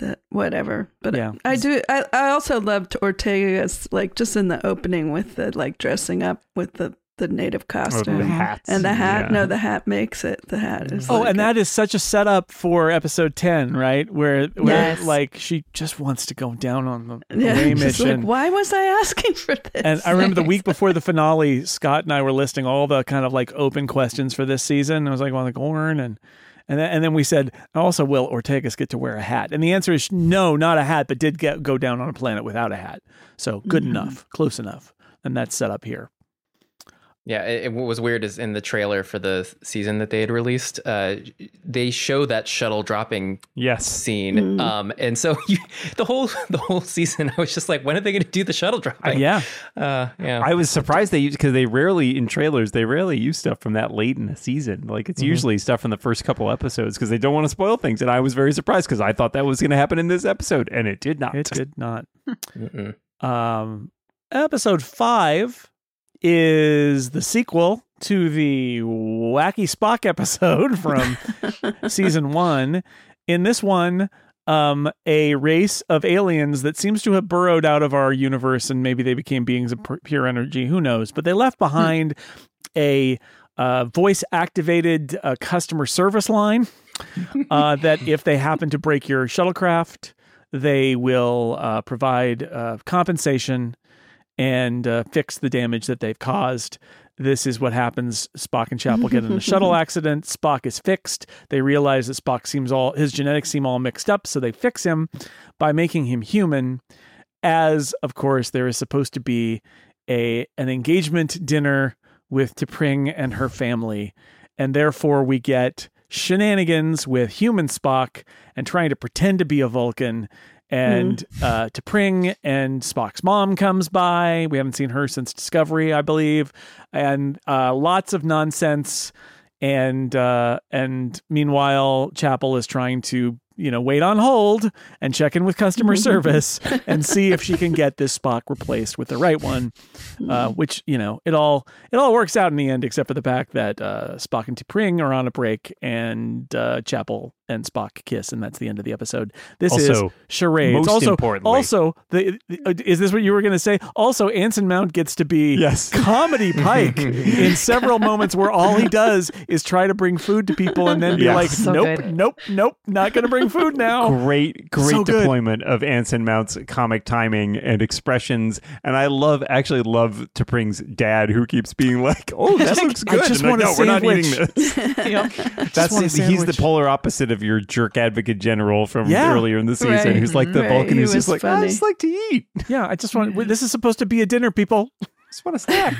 that whatever. But Yeah. I do. I, I also loved Ortega's, like, just in the opening with the like dressing up with the the native costume the hats. and the hat. Yeah. No, the hat makes it. The hat is. Oh, like and a- that is such a setup for episode ten, right? Where, where Yes. like she just wants to go down on the yeah, away just like, mission. why was I asking for this? And I remember the week before the finale, Scott and I were listing all the kind of like open questions for this season. I was like, well, like Orn and and then, and then we said, also, will Ortegas get to wear a hat? And the answer is no, not a hat, but did get go down on a planet without a hat. So good Mhm. enough, close enough, and that's set up here. Yeah, it, it- what was weird is in the trailer for the season that they had released, uh, they show that shuttle dropping Yes. scene, Mm. um, and so you, the whole the whole season, I was just like, when are they going to do the shuttle dropping? Yeah. uh, yeah. I was surprised they used because they rarely in trailers they rarely use stuff from that late in the season. Like it's Mhm. usually stuff from the first couple episodes because they don't want to spoil things. And I was very surprised because I thought that was going to happen in this episode, and it did not. It did not. Mm-mm. Um, episode five is the sequel to the Wacky Spock episode from season one. In this one, um, a race of aliens that seems to have burrowed out of our universe, and maybe they became beings of pu- pure energy. Who knows? But they left behind a uh, voice-activated uh, customer service line uh, that if they happen to break your shuttlecraft, they will uh, provide uh, compensation and uh, fix the damage that they've caused. This is what happens. Spock and Chapel get in a shuttle accident. Spock is fixed. They realize that Spock seems all, his genetics seem all mixed up, so they fix him by making him human. As, of course, there is supposed to be a an engagement dinner with T'Pring and her family. And therefore we get shenanigans with human Spock and trying to pretend to be a Vulcan. And uh, T'Pring and Spock's mom comes by. We haven't seen her since Discovery, I believe. And uh, lots of nonsense. And uh, and meanwhile, Chapel is trying to, you know, wait on hold and check in with customer service and see if she can get this Spock replaced with the right one. Uh, which, you know, it all it all works out in the end, except for the fact that uh, Spock and T'Pring are on a break and uh, Chapel and Spock kiss, and that's the end of the episode. This Also, is charades. most also, importantly- also, the, the- is this what you were going to say? Also, Anson Mount gets to be Yes. comedy Pike in several moments where all he does is try to bring food to people and then be Yeah. like, So nope, good. nope, nope, not going to bring food now. Great, great So good. deployment of Anson Mount's comic timing and expressions, and I love, actually love T'Pring's dad who keeps being like, "Oh, that looks I good." just And want a no, we're not sandwich. eating this. That's want a he's the sandwich. polar opposite of your jerk advocate general from Yeah. earlier in the season, Right. who's like the Right. Vulcan He who's just was like, "I funny. just like to eat, Yeah, I just want, this is supposed to be a dinner, people. just want a snack."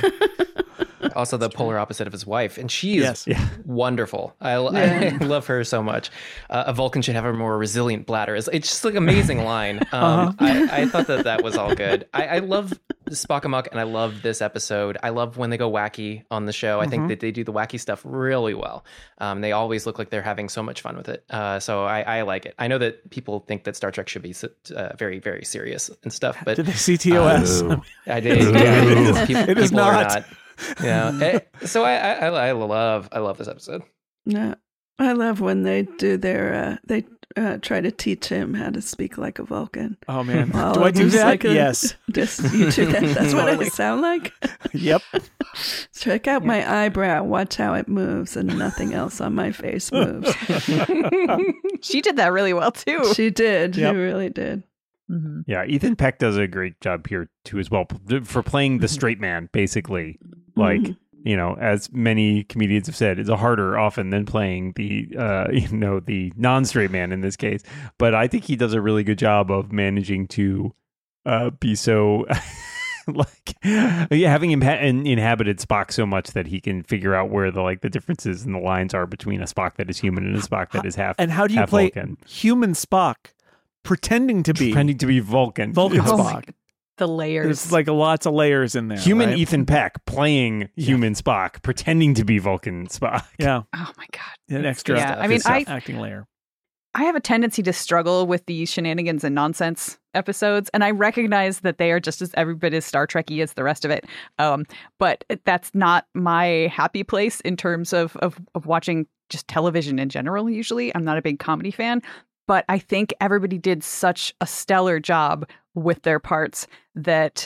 Also, the polar opposite of his wife, and she is Yes. Yeah. wonderful. I, Yeah. I love her so much. Uh, a Vulcan should have a more resilient bladder. It's, it's just like an amazing line. Um, I, I thought that that was all good. I, I love Spock Amok, and I love this episode. I love when they go wacky on the show. I think that they do the wacky stuff really well. Um, they always look like they're having so much fun with it. Uh, so I, I like it. I know that people think that Star Trek should be uh, very, very serious and stuff, but Did they C T O S? Oh. I did. Yeah, it is. People, It is people are not. not. Yeah. Eh, so I, I, I love, I love this episode. No, I love when they do their. Uh, they uh, try to teach him how to speak like a Vulcan. Oh, man. Well, Do I do it's that? like a- Yes. Just you do that. That's what Totally. I sound like. Yep. Check out my eyebrow. Watch how it moves, and nothing else on my face moves. She did that really well too. She did. Yep. She really did. Mm-hmm. Yeah, Ethan Peck does a great job here too as well for playing the straight man, basically. Like, Mhm. you know, as many comedians have said, it's a harder often than playing the uh, you know, the non-straight man in this case. But I think he does a really good job of managing to uh, be so like yeah, having impa- in- inhabited Spock so much that he can figure out where the like the differences and the lines are between a Spock that is human and a Spock that is half And how do you half play Vulcan. human Spock pretending to be Pretending to be Vulcan. Vulcan It's Oh my Spock? God. The layers. There's like lots of layers in there. Human right? Ethan Peck playing human Spock, pretending to be Vulcan Spock. Yeah, oh my God. an extra Yeah, I mean, fifth I- acting layer. I have a tendency to struggle with the shenanigans and nonsense episodes, and I recognize that they are just as every bit as Star Trek-y as the rest of it. Um, but that's not my happy place in terms of, of of watching just television in general. Usually, I'm not a big comedy fan, but I think everybody did such a stellar job with their parts that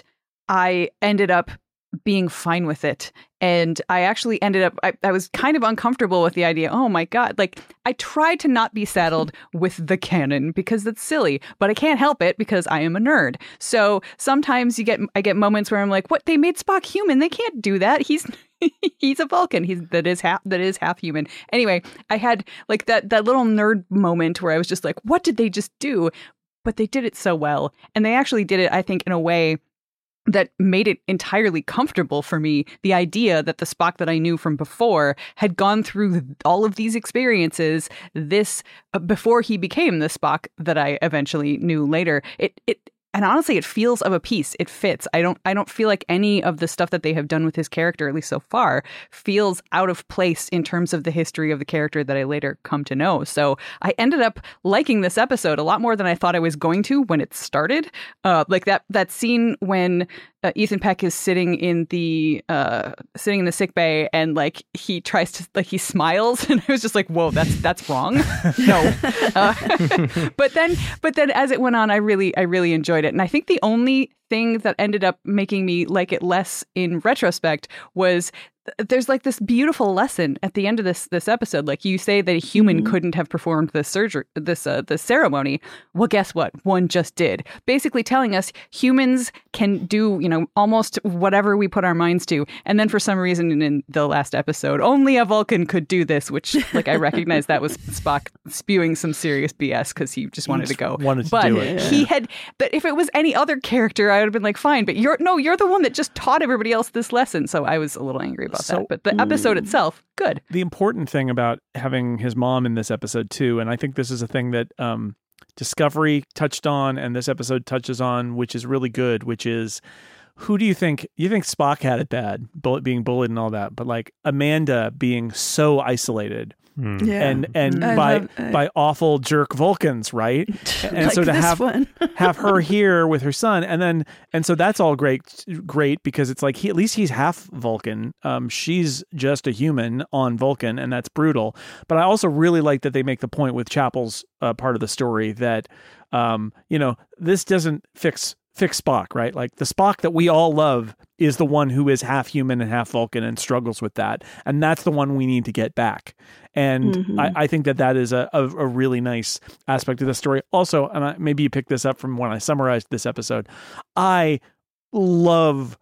I ended up being fine with it. And I actually ended up, I, I was kind of uncomfortable with the idea. Oh my God. Like, I tried to not be saddled with the canon because that's silly, but I can't help it because I am a nerd. So sometimes you get, I get moments where I'm like, what? They made Spock human. They can't do that. He's, he's a Vulcan. He's, that is half, that is half human. Anyway, I had like that, that little nerd moment where I was just like, what did they just do? But they did it so well. And they actually did it, I think, in a way that made it entirely comfortable for me. The idea that the Spock that I knew from before had gone through all of these experiences, this uh, before he became the Spock that I eventually knew later. It it and honestly, it feels of a piece. It fits. I don't I don't feel like any of the stuff that they have done with his character, at least so far, feels out of place in terms of the history of the character that I later come to know. So I ended up liking this episode a lot more than I thought I was going to when it started. Uh, like that that scene when uh, Ethan Peck is sitting in the uh, sitting in the sick bay and like he tries to like he smiles and I was just like, whoa, that's that's wrong. No. Uh, but then but then as it went on, I really I really enjoyed it. And I think the only thing that ended up making me like it less in retrospect was there's like this beautiful lesson at the end of this this episode. Like you say that a human mm-hmm. couldn't have performed this surgery, this uh, this ceremony. Well, guess what? One just did. Basically telling us humans can do, you know, almost whatever we put our minds to. And then for some reason in the last episode, only a Vulcan could do this, which like I recognize that was Spock spewing some serious B S because he just wanted he to go. Wanted to but do it. he had. But if it was any other character, I would have been like, fine. But you're no, you're the one that just taught everybody else this lesson. So I was a little angry about So, that. But the episode itself, good. The important thing about having his mom in this episode too, and I think this is a thing that um, Discovery touched on and this episode touches on, which is really good, which is who do you think, you think Spock had it bad, bullet being bullied and all that, but like Amanda being so isolated. Mm. Yeah. And and I by love, uh, by awful jerk Vulcans, right? And like so to this have one. have her here with her son, and then and so that's all great, great because it's like he at least he's half Vulcan. Um, she's just a human on Vulcan, and that's brutal. But I also really like that they make the point with Chapel's uh, part of the story that, um, you know, this doesn't fix. fix Spock, right? Like the Spock that we all love is the one who is half human and half Vulcan and struggles with that. And that's the one we need to get back. And mm-hmm. I, I think that that is a, a, a really nice aspect of the story. Also, and I, maybe you picked this up from when I summarized this episode, I love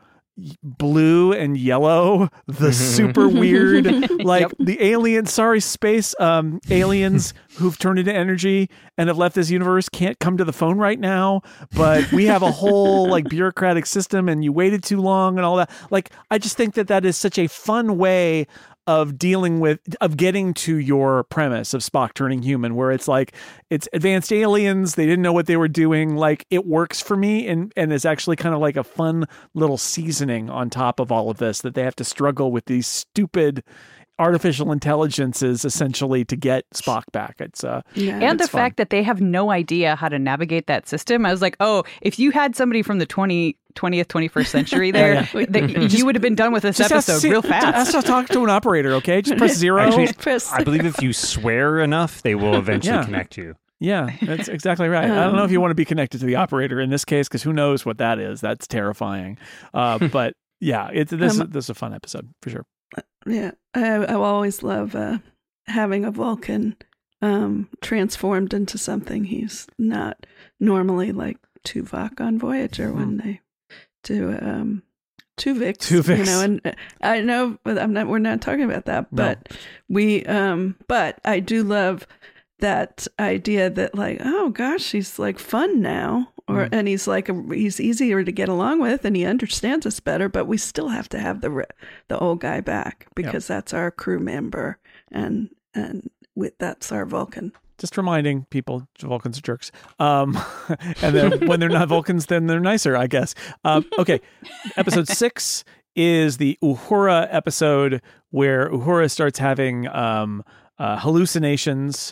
blue and yellow, the super weird, like yep. the alien, sorry, space um, aliens who've turned into energy and have left this universe can't come to the phone right now, but we have a whole like bureaucratic system and you waited too long and all that. Like, I just think that that is such a fun way of dealing with, of getting to your premise of Spock turning human, where it's like, it's advanced aliens, they didn't know what they were doing. Like, it works for me, and, and it's actually kind of like a fun little seasoning on top of all of this, that they have to struggle with these stupid artificial intelligences essentially to get Spock back. It's uh yeah. And it's the fun. fact that they have no idea how to navigate that system. I was like, oh, if you had somebody from the twentieth, twenty-first century there, yeah, yeah. they, you would have been done with this Just episode ask, real fast. Ask to talk to an operator, okay? Just press zero. Actually, Press- I believe if you swear enough, they will eventually Yeah. connect you. Yeah, that's exactly right. I don't know if you want to be connected to the operator in this case, because who knows what that is. That's terrifying. Uh, but yeah, it's this, Um, this is a fun episode for sure. Yeah, I, I always love uh, having a Vulcan um, transformed into something he's not normally, like Tuvok on Voyager when they do um, Tuvix. Tuvix. You know, and uh, I know, but I'm not. We're not talking about that. No. But we, um, but I do love that idea that like, oh gosh, he's like fun now. Or, Mm. and he's like a, he's easier to get along with, and he understands us better. But we still have to have the re- the old guy back because that's our crew member, and and with that's our Vulcan. Just reminding people, Vulcans are jerks. Um, and then when they're not Vulcans, then they're nicer, I guess. Um, okay, episode six is the Uhura episode where Uhura starts having um, uh, hallucinations.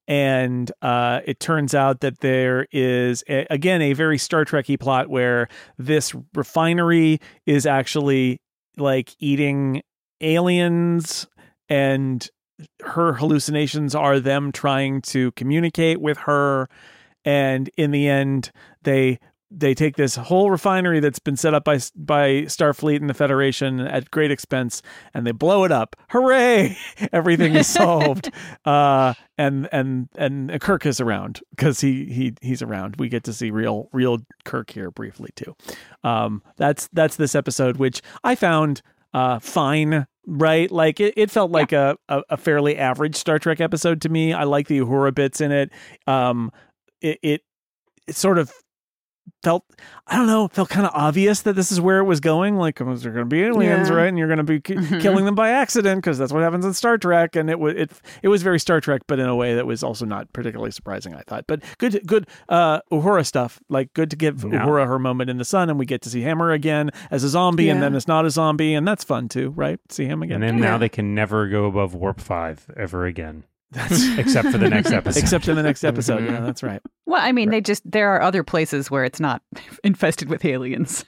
And uh, it turns out that there is, a, again, a very Star Trek-y plot where this refinery is actually like eating aliens and her hallucinations are them trying to communicate with her, and in the end, they they take this whole refinery that's been set up by by Starfleet and the Federation at great expense, and they blow it up. Hooray! Everything is solved. uh, and and and Kirk is around because he he he's around. We get to see real real Kirk here briefly too. Um, that's that's this episode, which I found uh, fine. Right, like it, it felt like yeah. a, a a fairly average Star Trek episode to me. I like the Uhura bits in it. Um, it it, it sort of felt, I don't know, felt kind of obvious that this is where it was going. Like, was there going to be aliens, yeah. right? And you're going to be k- mm-hmm. killing them by accident because that's what happens in Star Trek. And it was it it was very Star Trek, but in a way that was also not particularly surprising, I thought. But good good uh, Uhura stuff. Like, good to give yeah. Uhura her moment in the sun, and we get to see Hammer again as a zombie, yeah. and then it's not a zombie, and that's fun too, right? See him again. And then yeah. now they can never go above warp five ever again. That's except for the next episode. Except in the next episode. Yeah, that's right. Well, I mean, right. they just there are other places where it's not infested with aliens.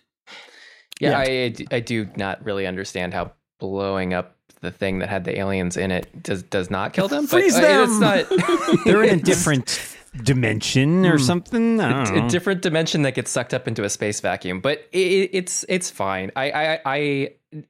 Yeah, yeah. I I do not really understand how blowing up the thing that had the aliens in it does does not kill them. Freeze but, them. Uh, it's not. They're in a different dimension or something. I don't a, know. a different dimension that gets sucked up into a space vacuum. But it, it's it's fine. I I. I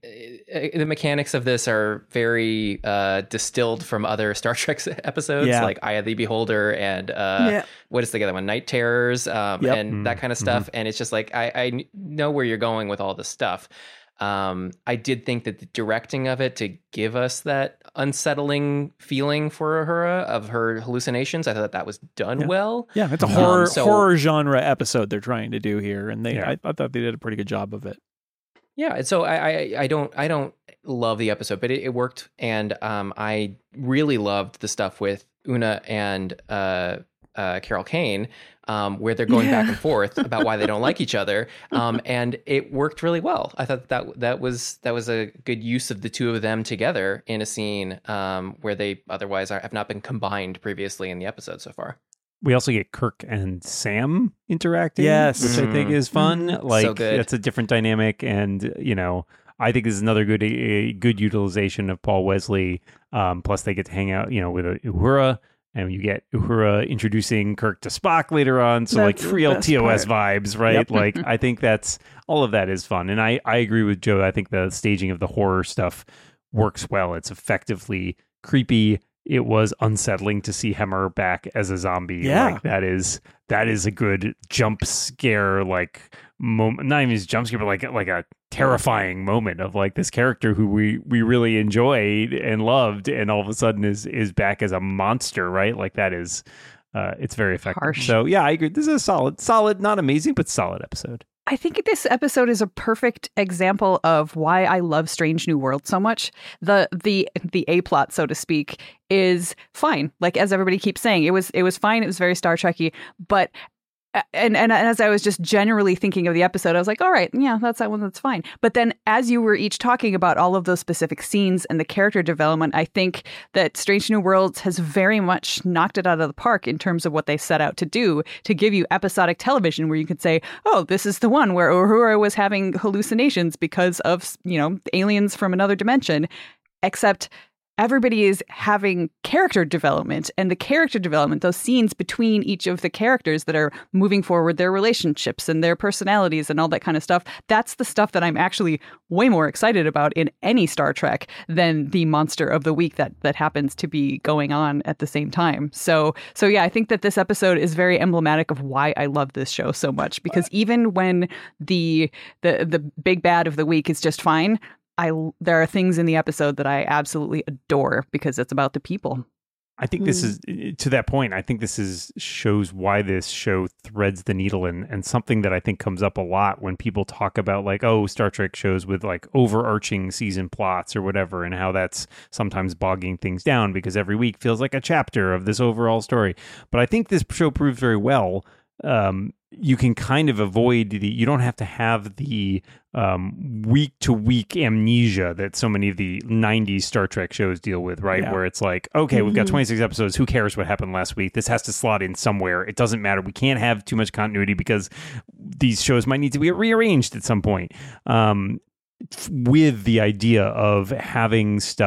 the mechanics of this are very uh, distilled from other Star Trek episodes, yeah. like Eye of the Beholder and uh, yeah. what is the other one, Night Terrors, um, yep. and mm-hmm. that kind of stuff. Mm-hmm. And it's just like I, I know where you're going with all this stuff. Um, I did think that the directing of it to give us that unsettling feeling for Uhura of her hallucinations, I thought that was done yeah. well. Yeah, it's a horror um, so, horror genre episode they're trying to do here, and they yeah. I, I thought they did a pretty good job of it. Yeah, and so I, I I don't I don't love the episode, but it, it worked, and um I really loved the stuff with Una and uh, uh Carol Kane, um where they're going yeah. back and forth about why they don't like each other, um and it worked really well. I thought that that was that was a good use of the two of them together in a scene um where they otherwise are, have not been combined previously in the episode so far. We also get Kirk and Sam interacting, yes. which mm-hmm. I think is fun. Mm-hmm. Like, so good. That's a different dynamic, and you know, I think this is another good a good utilization of Paul Wesley. Um, plus, they get to hang out, you know, with Uhura, and you get Uhura introducing Kirk to Spock later on. So, That's like, real T O S part. vibes, right? Yep. Like, I think that's all of that is fun, and I I agree with Joe. I think the staging of the horror stuff works well. It's effectively creepy. It was unsettling to see Hemmer back as a zombie. Yeah. Like that is that is a good jump scare, like moment. Not even just jump scare, but like like a terrifying moment of like this character who we we really enjoyed and loved, and all of a sudden is is back as a monster, right? Like that is uh, it's very effective. Harsh. So yeah, I agree. This is a solid, solid, not amazing, but solid episode. I think this episode is a perfect example of why I love Strange New World so much. The the the A plot, so to speak, is fine. Like as everybody keeps saying, it was it was fine. It was very Star Trek-y, but and, and and as I was just generally thinking of the episode, I was like, all right, yeah, that's that one. That's fine. But then as you were each talking about all of those specific scenes and the character development, I think that Strange New Worlds has very much knocked it out of the park in terms of what they set out to do, to give you episodic television where you could say, oh, this is the one where Uhura was having hallucinations because of, you know, aliens from another dimension, except everybody is having character development, and the character development, those scenes between each of the characters that are moving forward, their relationships and their personalities and all that kind of stuff. That's the stuff that I'm actually way more excited about in any Star Trek than the monster of the week that that happens to be going on at the same time. So, so yeah, I think that this episode is very emblematic of why I love this show so much, because even when the the the big bad of the week is just fine, I, there are things in the episode that I absolutely adore because it's about the people. I think this is, to that point, I think this is shows why this show threads the needle, and, and something that I think comes up a lot when people talk about like, oh, Star Trek shows with like overarching season plots or whatever, and how that's sometimes bogging things down because every week feels like a chapter of this overall story. But I think this show proves very well um, you can kind of avoid the, you don't have to have the um, week to week amnesia that so many of the nineties Star Trek shows deal with, right? Yeah. Where it's like, okay, we've got Mhm. twenty-six episodes. Who cares what happened last week? This has to slot in somewhere. It doesn't matter. We can't have too much continuity because these shows might need to be rearranged at some point. Um, with the idea of having stuff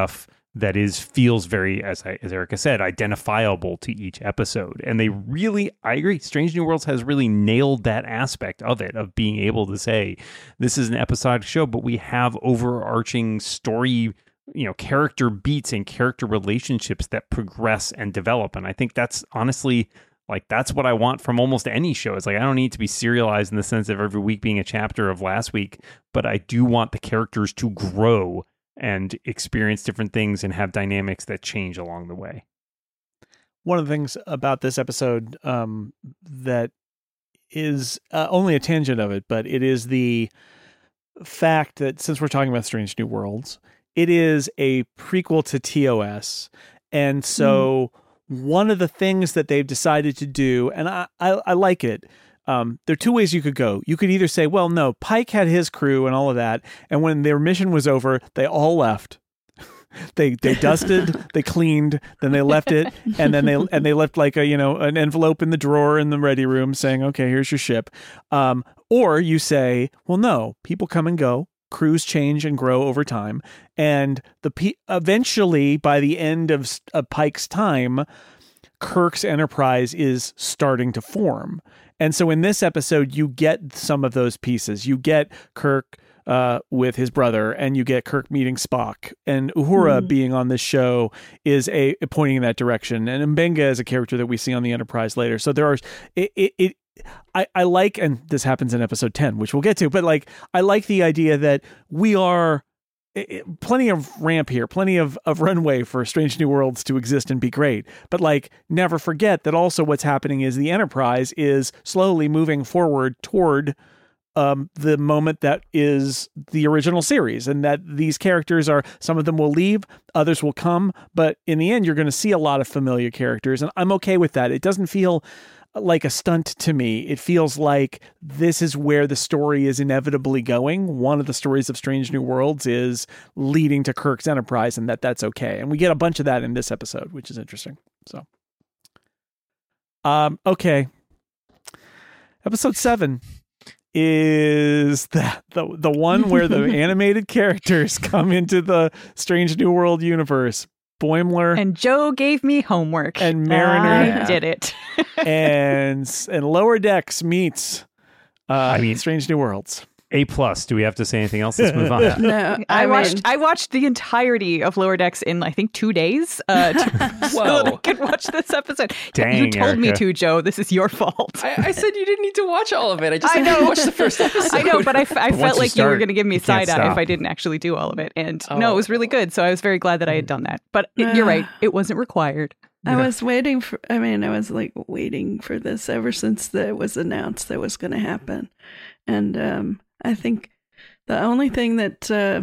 that is feels very, as I, as Erica said, identifiable to each episode. And they really, I agree, Strange New Worlds has really nailed that aspect of it, of being able to say, this is an episodic show, but we have overarching story, you know, character beats and character relationships that progress and develop. And I think that's honestly, like, that's what I want from almost any show. It's like, I don't need to be serialized in the sense of every week being a chapter of last week, but I do want the characters to grow and experience different things and have dynamics that change along the way. One of the things about this episode um, that is uh, only a tangent of it, but it is the fact that since we're talking about Strange New Worlds, it is a prequel to T O S. And so mm. one of the things that they've decided to do, and I, I, I like it, Um, there are two ways you could go. You could either say, well, no, Pike had his crew and all of that, and when their mission was over, they all left. they they dusted, they cleaned, then they left it, and then they and they left like a you know an envelope in the drawer in the ready room saying, okay, here's your ship. Um, or you say, well, no, people come and go. Crews change and grow over time, and the P- eventually by the end of, of Pike's time, Kirk's Enterprise is starting to form. And so in this episode, you get some of those pieces. You get Kirk uh, with his brother, and you get Kirk meeting Spock. And Uhura mm. being on this show is a, a pointing in that direction. And Mbenga is a character that we see on the Enterprise later. So there are it. it, it I, I like, and this happens in episode ten, which we'll get to. But like, I like the idea that we are. It, plenty of ramp here, plenty of, of runway for Strange New Worlds to exist and be great. But like, never forget that also what's happening is the Enterprise is slowly moving forward toward um, the moment that is the original series, and that these characters are, some of them will leave, others will come, but in the end, you're going to see a lot of familiar characters, and I'm okay with that. It doesn't feel like a stunt to me. It feels like this is where the story is inevitably going. One of the stories of Strange New Worlds is leading to Kirk's Enterprise, and that that's okay. And we get a bunch of that in this episode, which is interesting. So, um, okay. Episode seven is the, the, the one where the animated characters come into the Strange New World universe. Boimler and Joe gave me homework and Mariner I did it and and Lower Decks meets uh I mean Strange New Worlds. A plus. Do we have to say anything else? Let's move on. No, I, I mean, watched I watched the entirety of Lower Decks in I think two days uh to, so that I could watch this episode. Dang, you told Erica. me to, Joe. This is your fault. I, I said you didn't need to watch all of it. I just I I know. watched the first episode. I know, but I, f- I But once felt you like you were start, going to give me you can't side eye if stop. I didn't actually do all of it. And Oh. no, it was really good. So I was very glad that I had done that. But it, you're right. It wasn't required. I was waiting for, I mean, I was like waiting for this ever since the, it was announced that was going to happen. And um, I think the only thing that uh,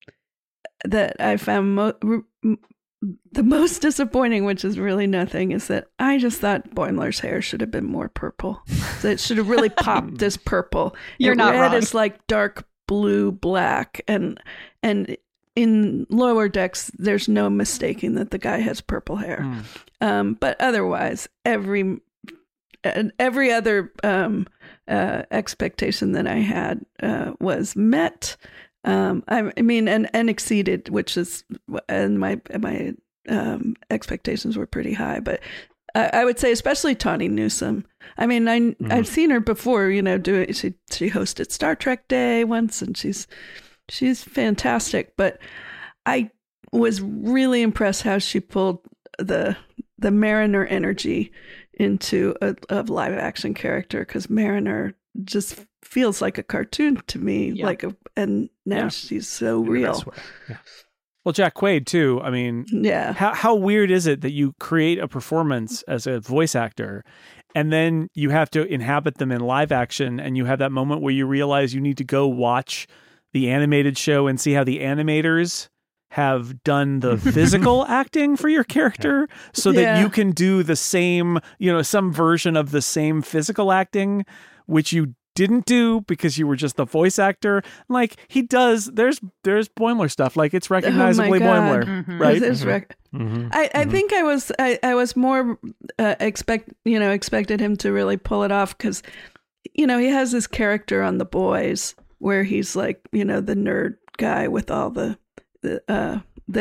that I found mo- m- the most disappointing, which is really nothing, is that I just thought Boimler's hair should have been more purple. So it should have really popped as purple. You're and not red wrong. is like dark blue, black, and and in Lower Decks, there's no mistaking that the guy has purple hair. Mm. Um, but otherwise, every and every other um, uh, expectation that I had uh, was met. Um, I, I mean, and, and exceeded, which is, and my my um, expectations were pretty high. But I, I would say, especially Tawny Newsome. I mean, I mm-hmm. I've seen her before. You know, doing she she hosted Star Trek Day once, and she's she's fantastic. But I was really impressed how she pulled the the Mariner energy into a, a live action character, because Mariner just feels like a cartoon to me, Yeah. like a, and now Yeah. she's so In the real. best way. Yeah. Well, Jack Quaid too. I mean, Yeah. how how weird is it that you create a performance as a voice actor, and then you have to inhabit them in live action, and you have that moment where you realize you need to go watch the animated show and see how the animators have done the physical acting for your character, so that Yeah. you can do the same, you know, some version of the same physical acting, which you didn't do because you were just the voice actor. Like he does, there's there's Boimler stuff. Like it's recognizably Oh my Boimler, God. Mhm. right? This is rec- Mhm. I, I Mhm. think I was I, I was more uh, expect you know expected him to really pull it off, because you know he has this character on The Boys where he's like you know the nerd guy with all the, the uh that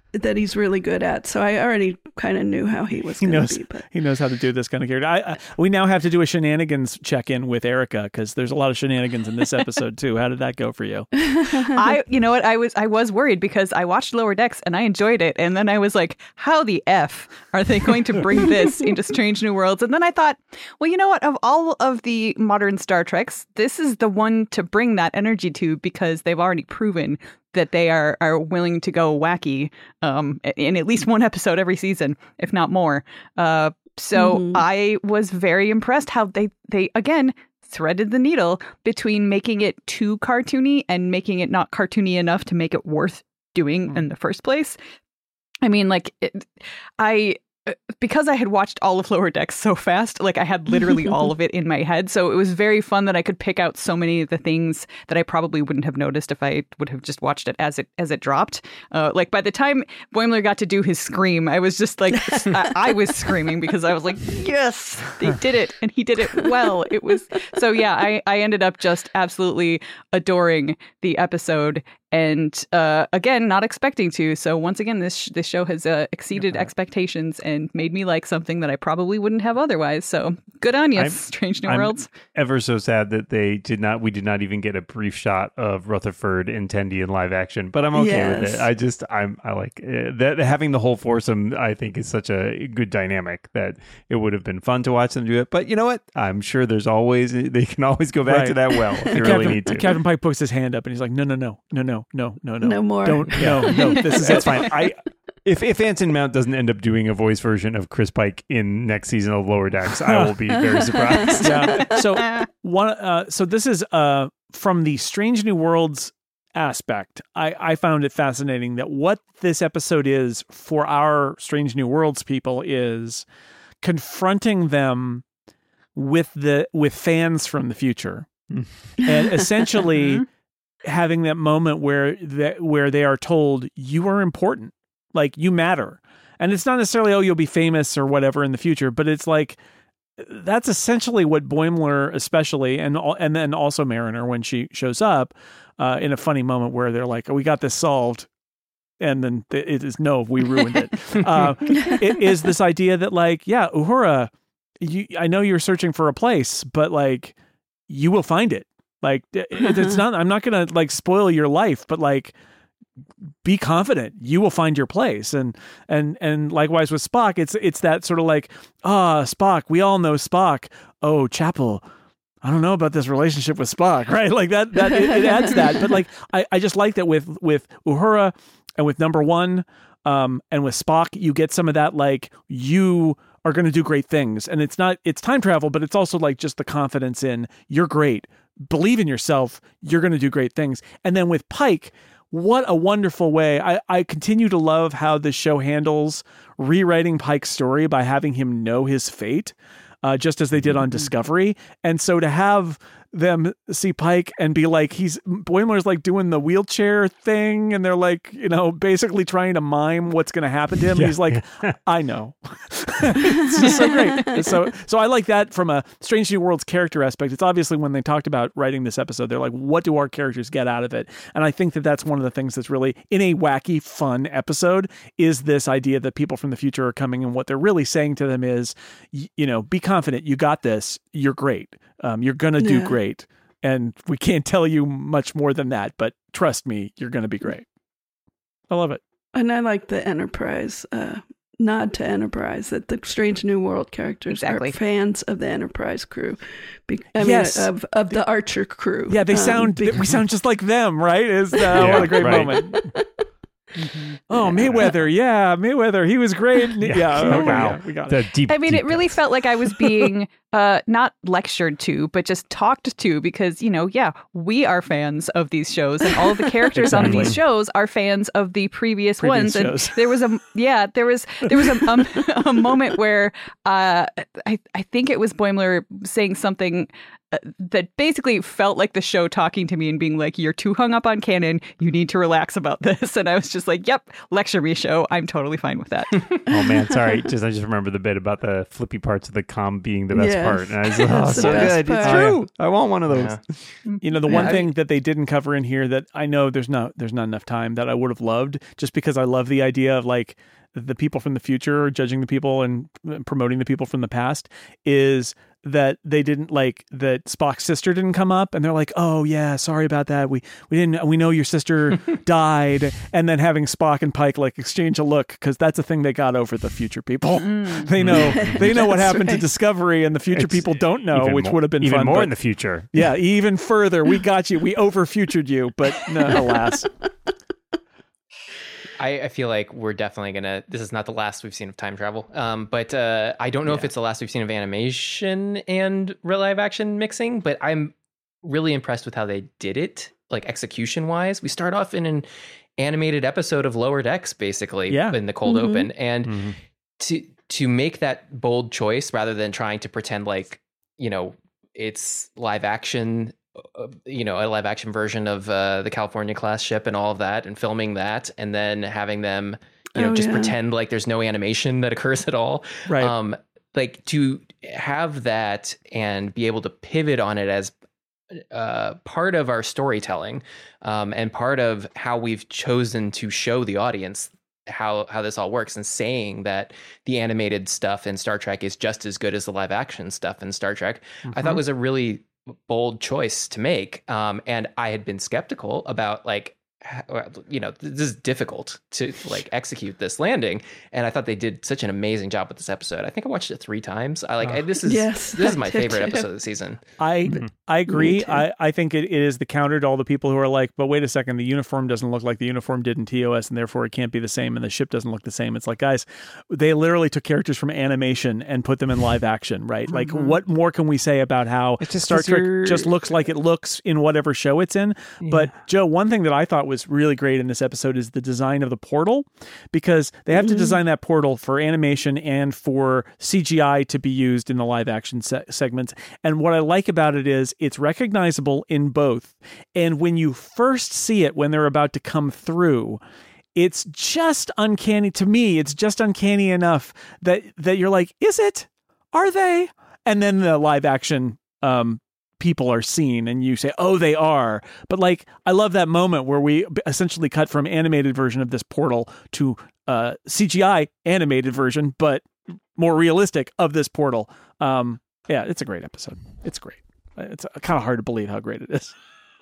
that he's really good at. So I already kind of knew how he was He going knows to be. But he knows how to do this kind of character. I, I, we now have to do a shenanigans check-in with Erica because there's a lot of shenanigans in this episode too. How did that go for you? I, you know what, I was I was worried because I watched Lower Decks and I enjoyed it, and then I was like, how the F are they going to bring this into Strange New Worlds? And then I thought, well, you know what, of all of the modern Star Treks, this is the one to bring that energy to because they've already proven that they are are willing to go wacky um, in at least one episode every season, if not more. Uh, so mm-hmm. I was very impressed how they, they again, threaded the needle between making it too cartoony and making it not cartoony enough to make it worth doing mm-hmm. in the first place. I mean, like, it, I... because I had watched all of Lower Decks so fast, like I had literally all of it in my head. So it was very fun that I could pick out so many of the things that I probably wouldn't have noticed if I would have just watched it as it as it dropped. Uh, like by the time Boimler got to do his scream, I was just like, I, I was screaming because I was like, yes, they did it. And he did it well. It was so, yeah, I, I ended up just absolutely adoring the episode. And uh, again, not expecting to. So once again, this sh- this show has uh, exceeded yeah. expectations and made me like something that I probably wouldn't have otherwise. So good on you, I'm, Strange New I'm Worlds. Ever so sad that they did not. We did not even get a brief shot of Rutherford and Tendi in live action. But I'm okay yes. with it. I just I'm I like uh, that having the whole foursome. I think is such a good dynamic that it would have been fun to watch them do it. But you know what? I'm sure there's always they can always go back right. to that well if they Captain, really need to. Captain Pike puts his hand up and he's like, no, no, no, no, no. No, no, no, no more. Don't, no, no. This is that's fine. I if if Anson Mount doesn't end up doing a voice version of Chris Pike in next season of Lower Decks, I will be very surprised. Yeah. So one, uh, so this is uh from the Strange New Worlds aspect. I I found it fascinating that what this episode is for our Strange New Worlds people is confronting them with the with fans from the future, and essentially. having that moment where that where they are told you are important, like you matter, and it's not necessarily oh you'll be famous or whatever in the future, but it's like that's essentially what Boimler, especially, and and then also Mariner when she shows up uh, in a funny moment where they're like, oh, we got this solved, and then it is no, we ruined it. uh, it is this idea that like yeah, Uhura, you, I know you're searching for a place, but like you will find it. Like it's not, I'm not going to like spoil your life, but like be confident you will find your place. And, and, and likewise with Spock, it's, it's that sort of like, ah, oh, Spock, we all know Spock. Oh, Chapel, I don't know about this relationship with Spock, right? Like that, that it, it adds that. But like, I, I just like that with, with Uhura and with number one um, and with Spock, you get some of that, like you are going to do great things. And it's not, it's time travel, but it's also like just the confidence in you're great. Believe in yourself, you're going to do great things. And then with Pike, what a wonderful way. I, I continue to love how the show handles rewriting Pike's story by having him know his fate, uh, just as they did on Discovery. And so to have them see Pike and be like, he's Boimler's like doing the wheelchair thing, and they're like, you know, basically trying to mime what's going to happen to him. Yeah. He's like, I know. It's just so great. So, so I like that from a Strange New Worlds character aspect. It's obviously when they talked about writing this episode, they're like, what do our characters get out of it? And I think that that's one of the things that's really in a wacky, fun episode is this idea that people from the future are coming, and what they're really saying to them is, you know, be confident. You got this. You're great. Um, you're going to do yeah. great. And we can't tell you much more than that, but trust me, you're going to be great. I love it. And I like the Enterprise, uh, nod to Enterprise, that the Strange New World characters exactly. are fans of the Enterprise crew. Be- I yes. mean, of, of the Archer crew. Yeah, they um, sound, because- we sound just like them, right? Is uh, yeah, what a great right. moment. Mm-hmm. Oh, Mayweather. Yeah, Mayweather. He was great. Yeah. yeah okay, wow. Yeah, we got the it. deep, I mean, deep it really cuts. felt like I was being uh, not lectured to, but just talked to because, you know, yeah, we are fans of these shows, and all of the characters exactly. on these shows are fans of the previous, Previous ones. shows. And there was a, yeah, there was there was a, um, a moment where uh, I, I think it was Boimler saying something Uh, that basically felt like the show talking to me and being like, you're too hung up on canon. You need to relax about this. And I was just like, yep, lecture me, show. I'm totally fine with that. Oh, man. Sorry. Just I just remember the bit about the flippy parts of the comm being the best Yeah. Yes. part. And I was like, oh, It's the so best good. part. It's true. I want one of those. Yeah. You know, the one Yeah. thing that they didn't cover in here that I know there's not there's not enough time that I would have loved, just because I love the idea of like the people from the future judging the people and promoting the people from the past, is that they didn't like that Spock's sister didn't come up, and they're like, oh yeah, sorry about that. We we didn't we know your sister died, and then having Spock and Pike like exchange a look, because that's a thing they got over the future people. They know they know what That's happened to right. Discovery, and the future It's people don't know, even which more- would have been even fun. more but- in the future. Yeah, even further. We got you. We over futured you, but no, alas. I, I feel like we're definitely gonna. This is not the last we've seen of time travel, um, but uh, I don't know if it's the last we've seen of animation and real live action mixing. But I'm really impressed with how they did it, like execution wise. We start off in an animated episode of Lower Decks, basically, Yeah. in the cold Mhm. open, and Mhm. to to make that bold choice rather than trying to pretend like, you know, it's live action. Uh, you know, a live action version of uh, the California class ship and all of that, and filming that, and then having them, you know, Oh, just yeah. pretend like there's no animation that occurs at all. Right. Um, like to have that and be able to pivot on it as uh, part of our storytelling, um, and part of how we've chosen to show the audience how how this all works, and saying that the animated stuff in Star Trek is just as good as the live action stuff in Star Trek, I thought was a really bold choice to make. Um, and I had been skeptical about like, h- you know, this is difficult to like execute this landing. And I thought they did such an amazing job with this episode. I think I watched it three times. I like, I, this is, Yes, this is I my did favorite too. episode of the season. I I agree. too. I, I think it, it is the counter to all the people who are like, but wait a second, the uniform doesn't look like the uniform did in T O S, and therefore it can't be the same, and the ship doesn't look the same. It's like, guys, they literally took characters from animation and put them in live action, right? Like, what more can we say about how It's just Star 'cause Trek you're- just looks like it looks in whatever show it's in? But Joe, one thing that I thought was really great in this episode is the design of the portal, because they have to design that portal for animation and for C G I to be used in the live action se- segments. And what I like about it is it's recognizable in both. And when you first see it, when they're about to come through, it's just uncanny to me. It's just uncanny enough that that you're like, is it? Are they? And then the live action um people are seen and you say, oh, they are. But like, I love that moment where we essentially cut from animated version of this portal to uh, C G I animated version, but more realistic of this portal. Um, yeah, it's a great episode. It's great. It's kind of hard to believe how great it is.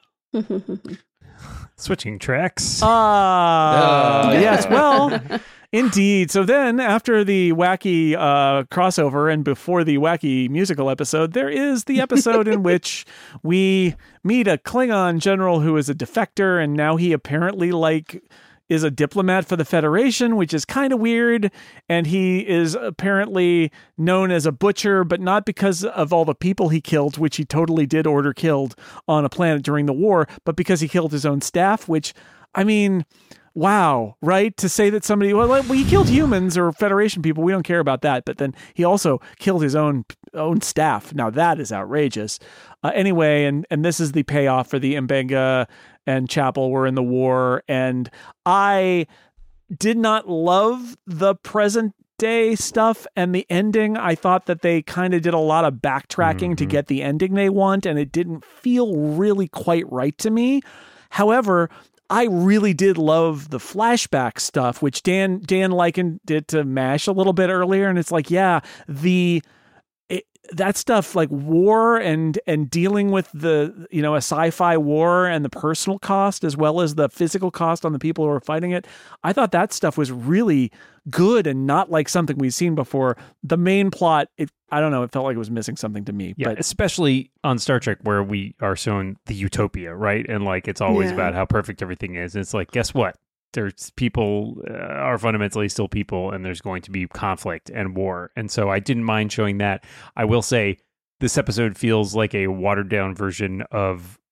Switching tracks. Ah, Oh. yes. Well, indeed. So then, after the wacky uh, crossover and before the wacky musical episode, there is the episode in which we meet a Klingon general who is a defector, and now he apparently like is a diplomat for the Federation, which is kind of weird. And he is apparently known as a butcher, but not because of all the people he killed, which he totally did order killed on a planet during the war, but because he killed his own staff, which, I mean, wow, right? To say that somebody, well, well, he killed humans or Federation people, we don't care about that. But then he also killed his own own staff. Now that is outrageous. Uh, anyway, and and this is the payoff for the Mbenga and Chapel were in the war, and I did not love the present day stuff and the ending. I thought that they kind of did a lot of backtracking to get the ending they want, and it didn't feel really quite right to me. However, I really did love the flashback stuff, which Dan Dan likened it to MASH a little bit earlier, and it's like, yeah, the it, that stuff like war and and dealing with the, you know, a sci-fi war and the personal cost as well as the physical cost on the people who are fighting it. I thought that stuff was really good and not like something we've seen before. The main plot, it, I don't know, it felt like it was missing something to me. Yeah, but especially on Star Trek where we are shown the utopia, right? And like it's always Yeah. about how perfect everything is. And it's like, guess what? There's people uh, are fundamentally still people, and there's going to be conflict and war. And so I didn't mind showing that. I will say this episode feels like a watered down version of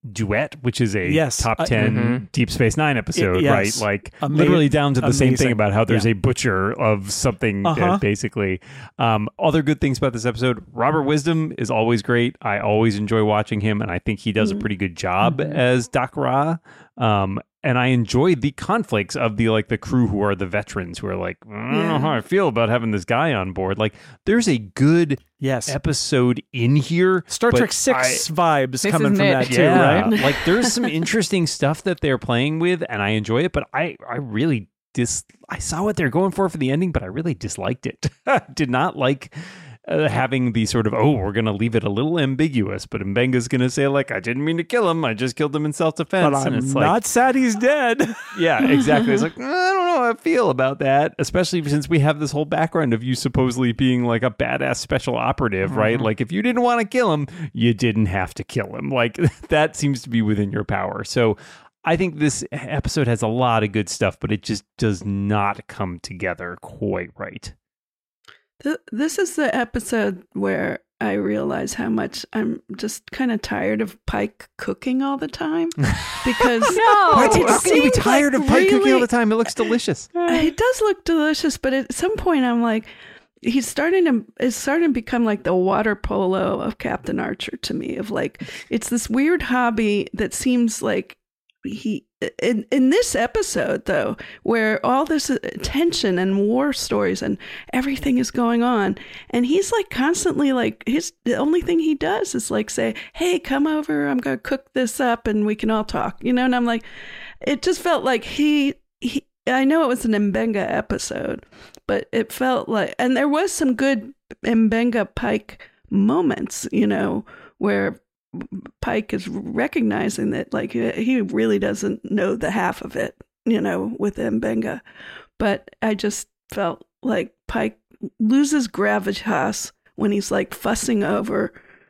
duet, which is a Yes, top uh, ten mm-hmm. Deep Space Nine episode, Y- yes. right? Like Ama- literally down to the same amazing. thing about how there's Yeah. a butcher of something, uh, Uh-huh. basically. Um, other good things about this episode, Robert Wisdom is always great. I always enjoy watching him, and I think he does Mm-hmm. a pretty good job as Doc Ra. Um, and I enjoy the conflicts of the like the crew who are the veterans who are like, I don't know Yeah. how I feel about having this guy on board. Like, there's a good Yes. episode in here. Star but Trek Six vibes This coming isn't from it. that too, yeah, right? like there's some interesting stuff that they're playing with, and I enjoy it. But I, I really dis. I saw what they're going for for the ending, but I really disliked it. Did not like uh, having the sort of oh, we're gonna leave it a little ambiguous, but Mbenga's gonna say like, I didn't mean to kill him, I just killed him in self defense, But I'm and it's not like, sad he's dead. yeah, exactly. It's like, I don't know how I feel about that, especially since we have this whole background of you supposedly being like a badass special operative, right? Like, if you didn't want to kill him, you didn't have to kill him. Like, that seems to be within your power. So I think this episode has a lot of good stuff, but it just does not come together quite right. Th- This is the episode where I realize how much I'm just kind of tired of Pike cooking all the time because No! What? it How can you be seems tired like of pike cooking all really- the time? It looks delicious. It does look delicious, but at some point I'm like, he's starting to it's starting to become like the water polo of Captain Archer to me. Of like, it's this weird hobby that seems like he in in this episode though, where all this tension and war stories and everything is going on, and he's like constantly like his the only thing he does is like say, "Hey, come over. I'm gonna cook this up, and we can all talk." You know, and I'm like, it just felt like he he. I know it was an Mbenga episode, but it felt like, and there was some good Mbenga Pike moments, you know, where Pike is recognizing that like he really doesn't know the half of it, you know, with Mbenga. But I just felt like Pike loses gravitas when he's like fussing over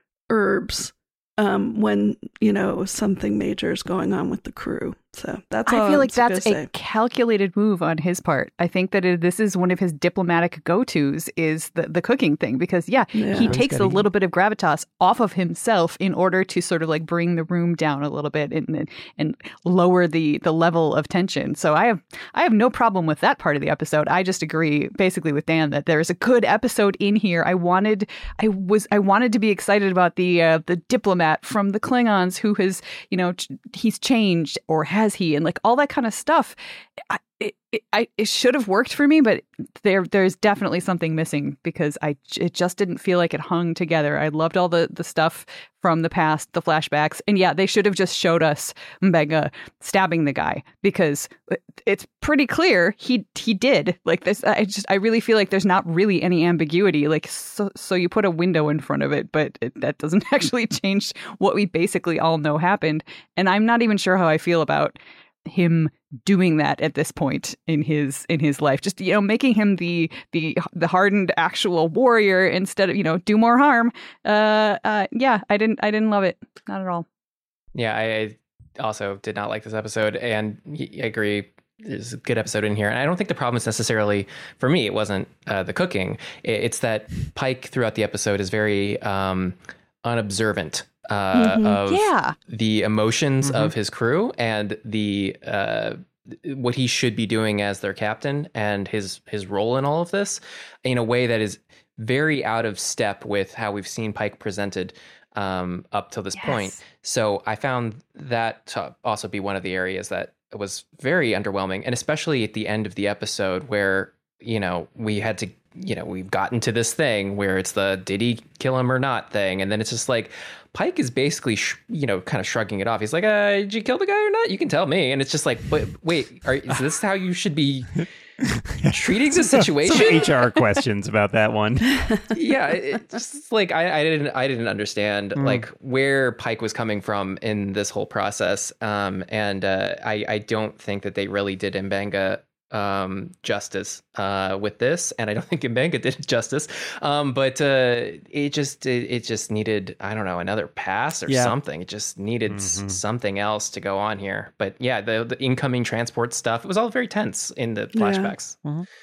herbs um, when, you know, something major is going on with the crew. So that's all I feel like I'm gonna that's a say. calculated move on his part. I think that it, this is one of his diplomatic go-tos is the, the cooking thing because, yeah, Yeah. he He's takes a gotta eat. little bit of gravitas off of himself in order to sort of like bring the room down a little bit and and lower the the level of tension. So I have I have no problem with that part of the episode. I just agree basically with Dan that there is a good episode in here. I wanted I was I wanted to be excited about the uh, the diplomat from the Klingons who has, you know, ch- he's changed or has he, and like all that kind of stuff. I, it, it, I, it should have worked for me, but there there's definitely something missing because I it just didn't feel like it hung together. I loved all the the stuff from the past, the flashbacks, and yeah, they should have just showed us Mbenga stabbing the guy because it's pretty clear he he did. Like this, I just I really feel like there's not really any ambiguity. Like so, so you put a window in front of it, but it, that doesn't actually change what we basically all know happened. And I'm not even sure how I feel about him doing that at this point in his in his life, just, you know, making him the the the hardened actual warrior instead of, you know, do more harm. Uh, uh yeah, I didn't I didn't love it, not at all. Yeah, I also did not like this episode, and I agree. There's a good episode in here, and I don't think the problem is necessarily for me. It wasn't uh, the cooking; it's that Pike throughout the episode is very um, unobservant uh, Mhm. of Yeah. the emotions of his crew and the uh, what he should be doing as their captain and his his role in all of this in a way that is very out of step with how we've seen Pike presented um, up till this Yes. point. So I found that to also be one of the areas that was very underwhelming, and especially at the end of the episode where, you know, we had to, you know, we've gotten to this thing where it's the did he kill him or not thing, and then it's just like Pike is basically, sh- you know, kind of shrugging it off. He's like, uh, did you kill the guy or not? You can tell me. And it's just like, but wait, are, is this how you should be treating the situation? Some H R questions about that one. Yeah, it, it's just like I, I didn't I didn't understand Mm. like where Pike was coming from in this whole process, um, and uh, I I don't think that they really did Mbenga um justice uh with this, and I don't think Mbenga did it justice, um but uh it just it, it just needed, I don't know, another pass or Yeah. something. It just needed s- Mhm. something else to go on here. But yeah, the the incoming transport stuff, it was all very tense in the Yeah. flashbacks.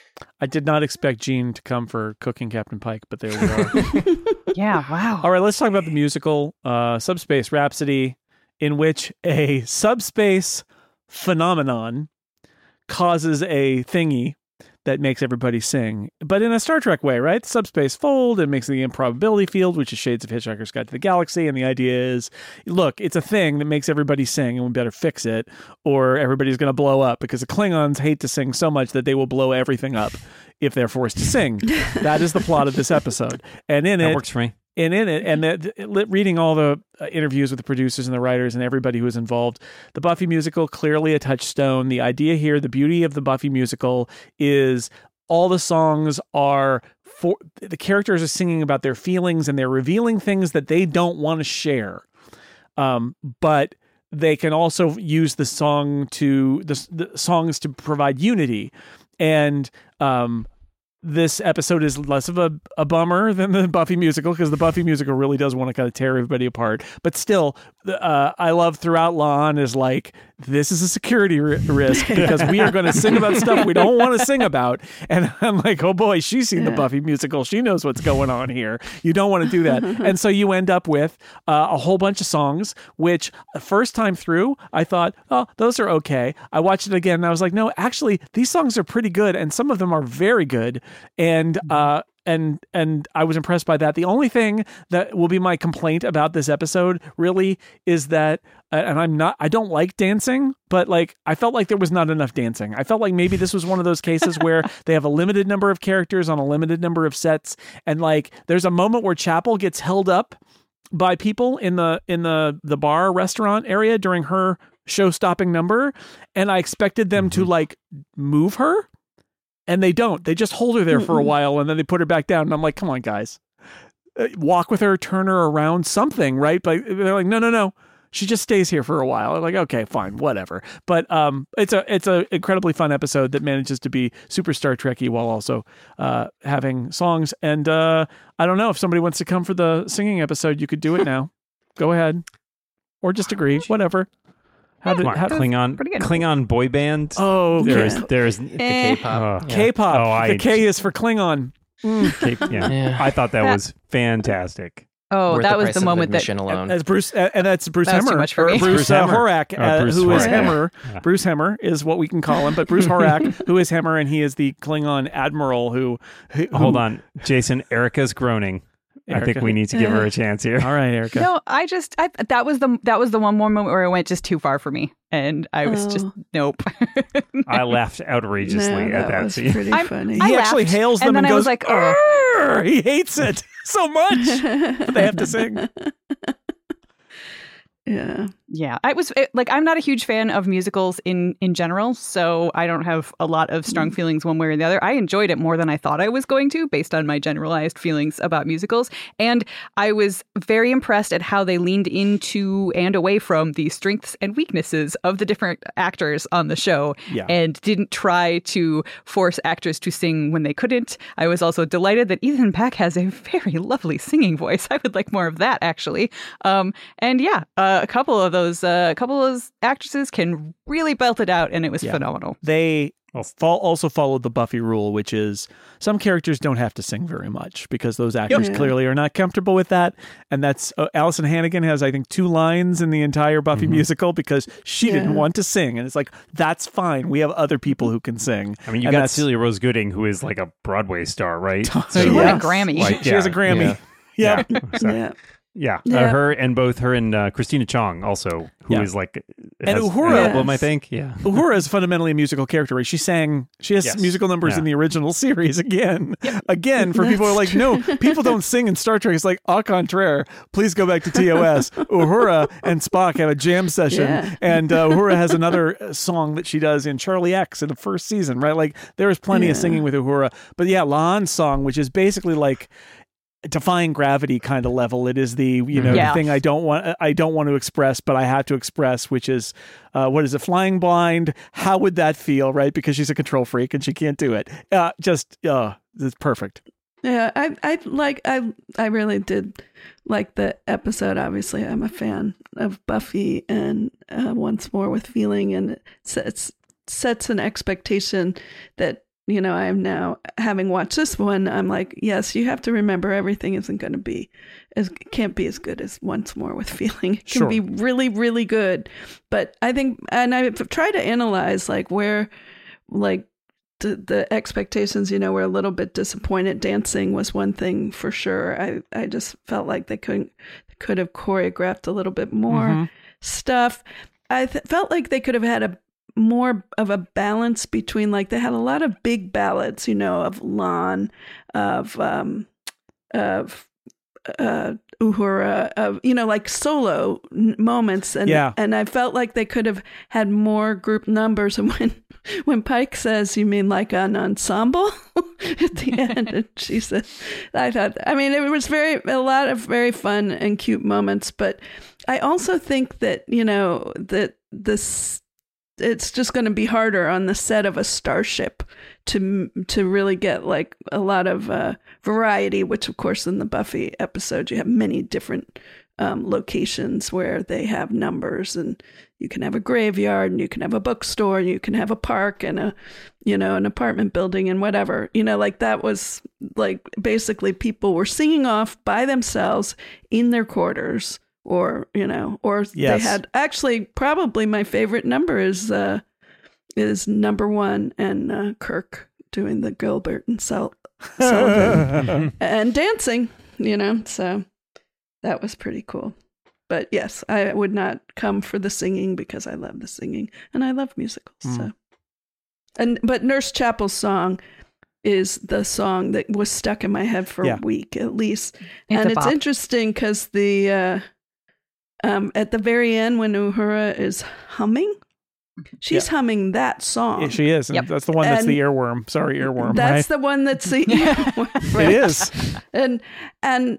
I did not expect Gene to come for cooking Captain Pike, but there we are. Yeah, wow. All right, let's talk about the musical, uh, Subspace Rhapsody. in which a subspace phenomenon causes a thingy that makes everybody sing, but in a Star Trek way, right? Subspace fold, it makes the improbability field, which is shades of Hitchhiker's Guide to the Galaxy. And the idea is, look, it's a thing that makes everybody sing and we better fix it or everybody's going to blow up, because the Klingons hate to sing so much that they will blow everything up if they're forced to sing. That is the plot of this episode. And in that it, works for me. And in it, and the, reading all the uh, interviews with the producers and the writers and everybody who was involved, the Buffy musical, clearly a touchstone. The idea here, the beauty of the Buffy musical is all the songs are for the characters are singing about their feelings and they're revealing things that they don't want to share. Um, but they can also use the song to the, the songs to provide unity. And, um, this episode is less of a, a bummer than the Buffy musical, because the Buffy musical really does want to kind of tear everybody apart. But still, uh, I love throughout La'an is like, this is a security r- risk because we are going to sing about stuff we don't want to sing about. And I'm like, oh boy, she's seen yeah. the Buffy musical. She knows what's going on here. You don't want to do that. And so you end up with uh, a whole bunch of songs, which first time through, I thought, oh, those are okay. I watched it again and I was like, no, actually, these songs are pretty good. And some of them are very good. And, uh, and, and I was impressed by that. The only thing that will be my complaint about this episode really is that, uh, and I'm not, I don't like dancing, but like, I felt like there was not enough dancing. I felt like maybe this was one of those cases where they have a limited number of characters on a limited number of sets. And like, there's a moment where Chapel gets held up by people in the, in the, the bar restaurant area during her show-stopping number. And I expected them mm-hmm. to like move her. And they don't. They just hold her there for a while and then they put her back down. And I'm like, come on, guys. Uh, walk with her, turn her around, something, right? But they're like, no, no, no. She just stays here for a while. I'm like, okay, fine, whatever. But um, it's a it's a incredibly fun episode that manages to be super Star Trek-y while also uh, having songs. And uh, I don't know, if somebody wants to come for the singing episode, you could do it now. Go ahead. Or just agree, whatever. How did how, Klingon Klingon boy band? Oh, okay. there's there's the K-pop. Uh, K-pop. Oh, I, the K is for Klingon. Mm. K, yeah. yeah, I thought that, that was fantastic. Oh, Worth that the was the moment that alone. As Bruce, uh, and that's Bruce that Hemmer, too much for me. Bruce, Bruce uh, Hemmer. Horak, uh, oh, Bruce who Horak. is Hemmer. Yeah. Bruce Hemmer is what we can call him, but Bruce Horak, who is Hemmer, and he is the Klingon admiral who. who Hold on, Jason. Erica's groaning. Erica. I think we need to give her a chance here. All right, Erica. No, I just I, that was the that was the one more moment where it went just too far for me, and I was oh. just nope. I laughed outrageously no, at that, that was scene. Pretty I'm, funny. I he laughed, actually hails them and, and, then goes, I was like, oh. he hates it so much, but they have to sing. Yeah. Yeah. I was it, like, I'm not a huge fan of musicals in, in general, so I don't have a lot of strong feelings one way or the other. I enjoyed it more than I thought I was going to, based on my generalized feelings about musicals. And I was very impressed at how they leaned into and away from the strengths and weaknesses of the different actors on the show yeah. and didn't try to force actors to sing when they couldn't. I was also delighted that Ethan Peck has a very lovely singing voice. I would like more of that, actually. Um, and yeah, uh, a couple of those Those, uh, a couple of those actresses can really belt it out, and it was yeah. phenomenal. They fo- also followed the Buffy rule, which is some characters don't have to sing very much because those actors yep. clearly are not comfortable with that. And that's uh, Allison Hannigan has, I think, two lines in the entire Buffy mm-hmm. musical because she yeah. didn't want to sing. And it's like, that's fine. We have other people who can sing. I mean, you and got Celia Rose Gooding, who is like a Broadway star, right? So, she won yeah. a Grammy. Like, yeah, she has a Grammy. Yeah. yeah. yeah. yeah. Yeah, yeah. Uh, her and both her and uh, Christina Chong also, who yeah. is like and has Uhura, an album, I think. Yeah, Uhura is fundamentally a musical character. Right? She sang, she has yes. musical numbers yeah. in the original series again, yep. again for people who are like, no, people don't sing in Star Trek. It's like, au contraire, please go back to T O S. Uhura and Spock have a jam session, yeah. and uh, Uhura has another song that she does in Charlie X in the first season. Right, like there is plenty yeah. of singing with Uhura, but yeah, La'an's song, which is basically like defying gravity kind of level. It is the you know yeah. the thing I don't want I don't want to express, but I have to express, which is uh, what is it? Flying blind. How would that feel? Right, because she's a control freak and she can't do it. Uh, just uh, it's perfect. Yeah, I I like I I really did like the episode. Obviously, I'm a fan of Buffy, and uh, once more with feeling, and it sets sets an expectation that you know, I'm now, having watched this one, I'm like, yes, you have to remember everything isn't going to be, as can't be as good as Once More with Feeling. It can Sure. be really, really good. But I think, and I've tried to analyze like where, like, the, the expectations, you know, were a little bit disappointed. Dancing was one thing for sure. I, I just felt like they couldn't, could have choreographed a little bit more Mhm. stuff. I th- felt like they could have had a more of a balance between, like, they had a lot of big ballads, you know, of Lon, of um, of uh, Uhura, of, you know, like solo n- moments, and Yeah. and I felt like they could have had more group numbers. And when when Pike says, "You mean like an ensemble?" at the end, and she said, I thought, I mean, it was very a lot of very fun and cute moments, but I also think that, you know, that this. It's just going to be harder on the set of a starship to to really get like a lot of uh, variety, which of course in the Buffy episode you have many different um, locations where they have numbers, and you can have a graveyard, and you can have a bookstore, and you can have a park, and a, you know, an apartment building, and whatever, you know, like that was like basically people were singing off by themselves in their quarters. Or, you know, or Yes. they had actually probably my favorite number is uh, is number one, and uh, Kirk doing the Gilbert and Sul- Sullivan and dancing, you know, so that was pretty cool. But yes, I would not come for the singing because I love the singing and I love musicals. Mm. So, and but Nurse Chapel's song is the song that was stuck in my head for Yeah. a week at least, It's and a it's bop. interesting because the. Uh, Um, at the very end, when Uhura is humming, she's humming that song. Yeah, she is. And Yep. that's the one that's And the earworm. Sorry, earworm. That's right? the one that's the It is. And and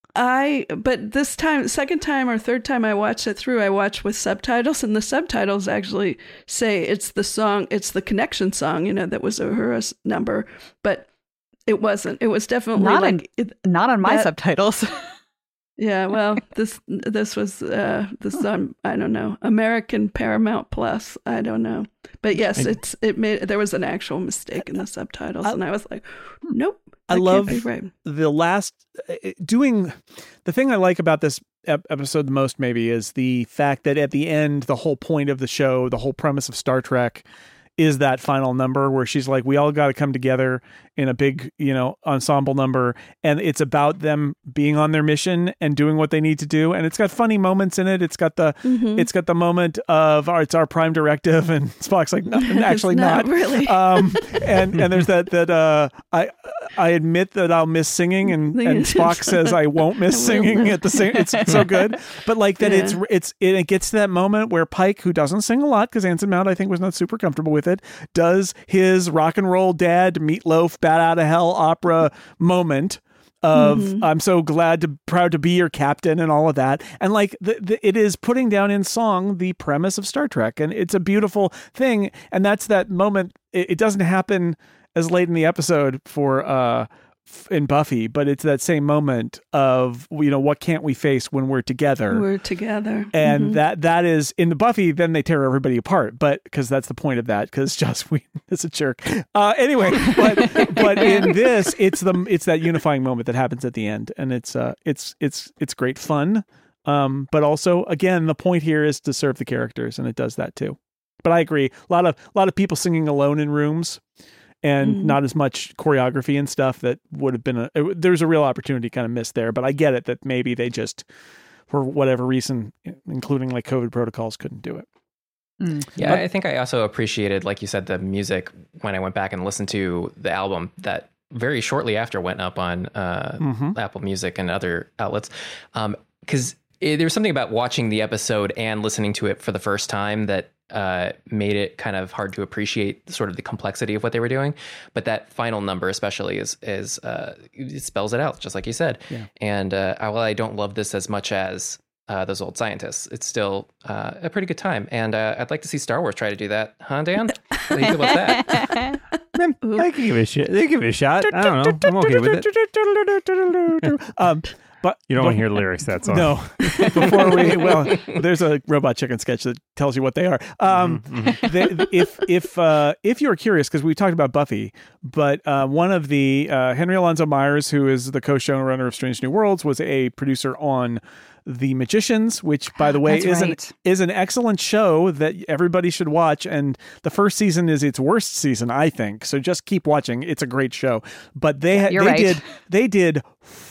I, but this time, second time or third time I watched it through, I watched with subtitles, and the subtitles actually say it's the song, it's the connection song, you know, that was Uhura's number, but it wasn't. It was definitely Not like on- it, Not on my That- subtitles. yeah, well, this this was uh, this on I don't know, American Paramount Plus. I don't know, but yes, I- it's it made there was an actual mistake in the subtitles, I- and I was like, nope. I that love can't be right. the last uh, doing the thing I like about this ep- episode the most maybe is the fact that at the end, the whole point of the show, the whole premise of Star Trek is that final number where she's like, we all got to come together in a big, you know, ensemble number. And it's about them being on their mission and doing what they need to do. And it's got funny moments in it. It's got the, Mhm. it's got the moment of, oh, it's our prime directive. And Spock's like, no, actually It's not. not really. Um, and, and there's that, that, uh, I, I admit that I'll miss singing, and, and Spock says I won't miss I will singing miss- at the same, it's so good. But like that, it's, Yeah. it's, it, it gets to that moment where Pike, who doesn't sing a lot because Anson Mount, I think, was not super comfortable with it, does his rock and roll dad Meatloaf Bat Out of Hell opera moment of Mhm. I'm so glad to proud to be your captain and all of that. And like the, the, it is putting down in song the premise of Star Trek, and it's a beautiful thing. And that's that moment. It, it doesn't happen as late in the episode for uh in Buffy, but it's that same moment of, you know, what can't we face when we're together? We're together, And Mhm. that that is in the Buffy, then they tear everybody apart, but because that's the point of that, because Joss Whedon is a jerk. Uh, anyway, but but in this, it's the it's that unifying moment that happens at the end, and it's uh it's it's it's great fun. Um, but also, again, the point here is to serve the characters, and it does that too. But I agree, a lot of a lot of people singing alone in rooms, and Mhm. not as much choreography and stuff that would have been a it, there's a real opportunity kind of missed there. But I get it that maybe they just, for whatever reason, including like COVID protocols, couldn't do it. Mm. Yeah, But- I think I also appreciated, like you said, the music when I went back and listened to the album that very shortly after went up on uh, Mhm. Apple Music and other outlets. Because there was something about watching the episode and listening to it for the first time that uh, made it kind of hard to appreciate sort of the complexity of what they were doing. But that final number especially is, is uh, it spells it out, just like you said. Yeah. And uh, while I don't love this as much as Uh, those old scientists, it's still uh, a pretty good time, and uh, I'd like to see Star Wars try to do that, huh, Dan? What do you feel about that? Man, I can give it a shit. They give it a shot. I don't know. I'm okay with it. um, But You don't want to hear the lyrics to that song. No. Before we, well, there's a Robot Chicken sketch that tells you what they are. Um, Mm-hmm. they, if if uh, if you're curious, because we talked about Buffy, but uh, one of the uh, Henry Alonzo Myers, who is the co-showrunner of Strange New Worlds, was a producer on The Magicians, which, by the way, That's is right. an is an excellent show that everybody should watch. And the first season is its worst season, I think. So just keep watching; it's a great show. But they had You're they right. did they did.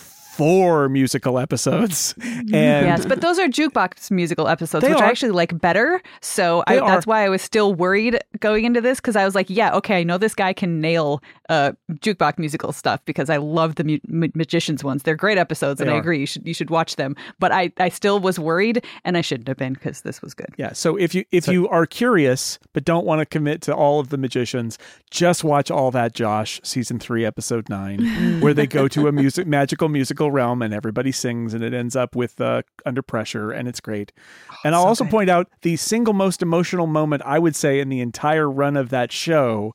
four musical episodes, and Yes, but those are jukebox musical episodes, They which are. I actually like better. So I, They are. that's why I was still worried going into this, because I was like, yeah, okay, I know this guy can nail uh, jukebox musical stuff because I love the mu- ma- Magicians ones. They're great episodes, and They I are. agree. You should you should watch them. But I, I still was worried, and I shouldn't have been because this was good. yeah. So if you if you are curious but don't want to commit to all of the Magicians, just watch All That Josh, season three, episode nine, where they go to a music magical musical realm and everybody sings, and it ends up with uh, Under Pressure, and it's great. And I'll so also good. point out the single most emotional moment I would say in the entire run of that show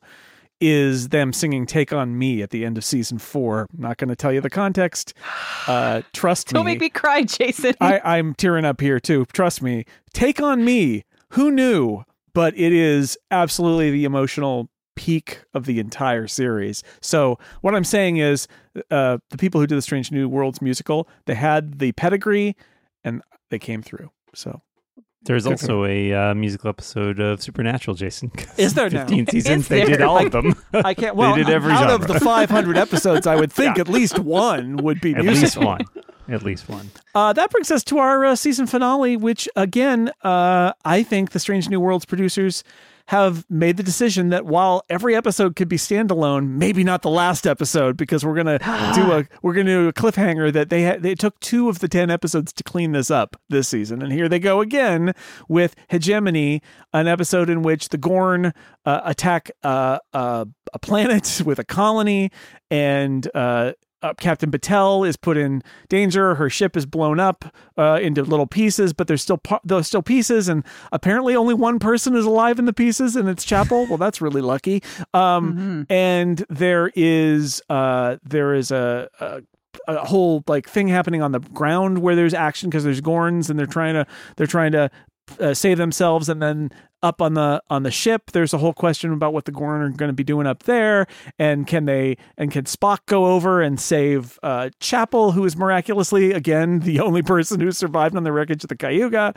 is them singing Take On Me at the end of season four. I'm not going to tell you the context. Uh, trust Don't me. make me cry, Jason. I, I'm tearing up here too. Trust me. Take On Me. Who knew? But it is absolutely the emotional peak of the entire series. So what I'm saying is uh, the people who did the Strange New Worlds musical, they had the pedigree and they came through. So There's Good for also a uh, musical episode of Supernatural, Jason. Is there now? fifteen seasons. Is They did there? all of them. I can't. Well, they did every out genre. of the five hundred episodes, I would think Yeah. at least one would be At musical. least one. At least one. Uh, that brings us to our uh, season finale, which again, uh, I think the Strange New Worlds producers have made the decision that while every episode could be standalone, maybe not the last episode, because we're gonna do a we're gonna do a cliffhanger that they had. They took two of the ten episodes to clean this up this season, and here they go again with Hegemony, an episode in which the Gorn uh, attack uh, uh, a planet with a colony, and uh, Uh, Captain Battelle is put in danger. Her ship is blown up uh, into little pieces, but there's still pa- there's still pieces, and apparently only one person is alive in the pieces, and it's Chapel. Well, that's really lucky. Um, Mm-hmm. And there is uh, there is a, a a whole like thing happening on the ground where there's action because there's Gorns, and they're trying to they're trying to uh, save themselves, and then up on the on the ship there's a whole question about what the Gorn are going to be doing up there, and can they and can Spock go over and save uh Chapel, who is miraculously again the only person who survived on the wreckage of the Cayuga.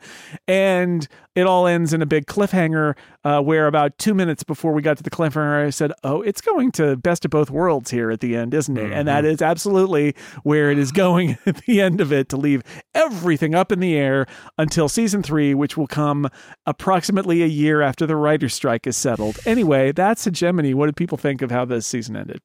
And it all ends in a big cliffhanger uh where about two minutes before we got to the cliffhanger I said, oh, it's going to Best of Both Worlds here at the end, isn't it? Mm-hmm. And that is absolutely where it is going at the end of it, to leave everything up in the air until season three, which will come approximately a year after the writer's strike is settled. Anyway, that's Hegemony. What did people think of how this season ended?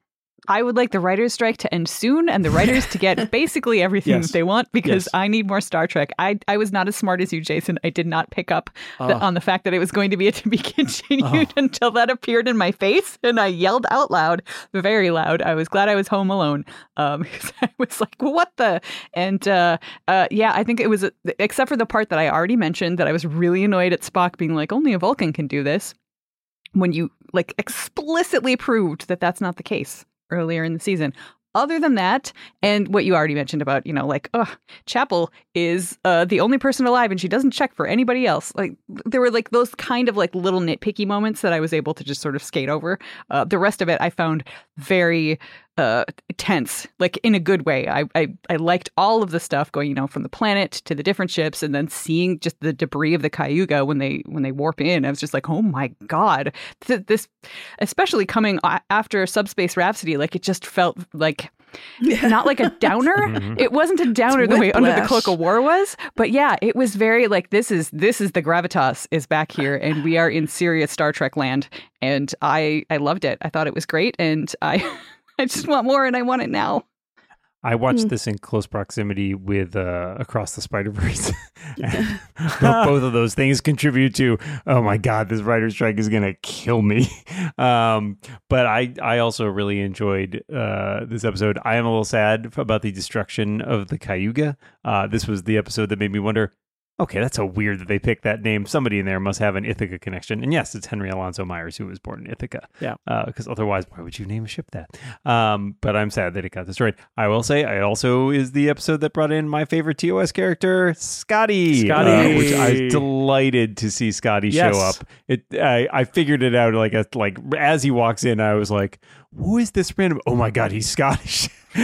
I would like the writer's strike to end soon and the writers to get basically everything Yes. that they want, because Yes. I need more Star Trek. I, I was not as smart as you, Jason. I did not pick up the, Oh. on the fact that it was going to be a to be continued until that appeared in my face, and I yelled out loud, very loud. I was glad I was home alone, um, because I was like, what the? And uh, uh, yeah, I think it was, except for the part that I already mentioned, that I was really annoyed at Spock being like, only a Vulcan can do this, when you like explicitly proved that that's not the case earlier in the season. Other than that, and what you already mentioned about, you know, like, oh, Chapel is uh, the only person alive and she doesn't check for anybody else. Like, there were like those kind of like little nitpicky moments that I was able to just sort of skate over. Uh, the rest of it I found very uh, tense, like in a good way. I, I I liked all of the stuff going, you know, from the planet to the different ships, and then seeing just the debris of the Cayuga when they when they warp in. I was just like, oh my God, Th- this, especially coming a- after Subspace Rhapsody, like it just felt like not like a downer. It wasn't a downer It's the way Under the whiplash. Cloak of War was, but yeah, it was very like this is this is the gravitas is back here, and we are in serious Star Trek land, and I I loved it. I thought it was great, and I I just want more, and I want it now. I watched Mm. this in close proximity with uh, Across the Spider-Verse. And both, both of those things contribute to, oh my God, this writer's strike is going to kill me. Um, but I, I also really enjoyed uh, this episode. I am a little sad about the destruction of the Cayuga. Uh, this was the episode that made me wonder, okay, that's so weird that they picked that name. Somebody in there must have an Ithaca connection. And yes, it's Henry Alonso Myers who was born in Ithaca. Yeah. Because uh, otherwise, why would you name a ship that? Um, but I'm sad that it got destroyed. I will say, it also is the episode that brought in my favorite T O S character, Scotty. Scotty. Uh, which I was delighted to see Scotty Yes. show up. It, I, I figured it out like a, like as he walks in, I was like, who is this random? Oh my God, he's Scottish.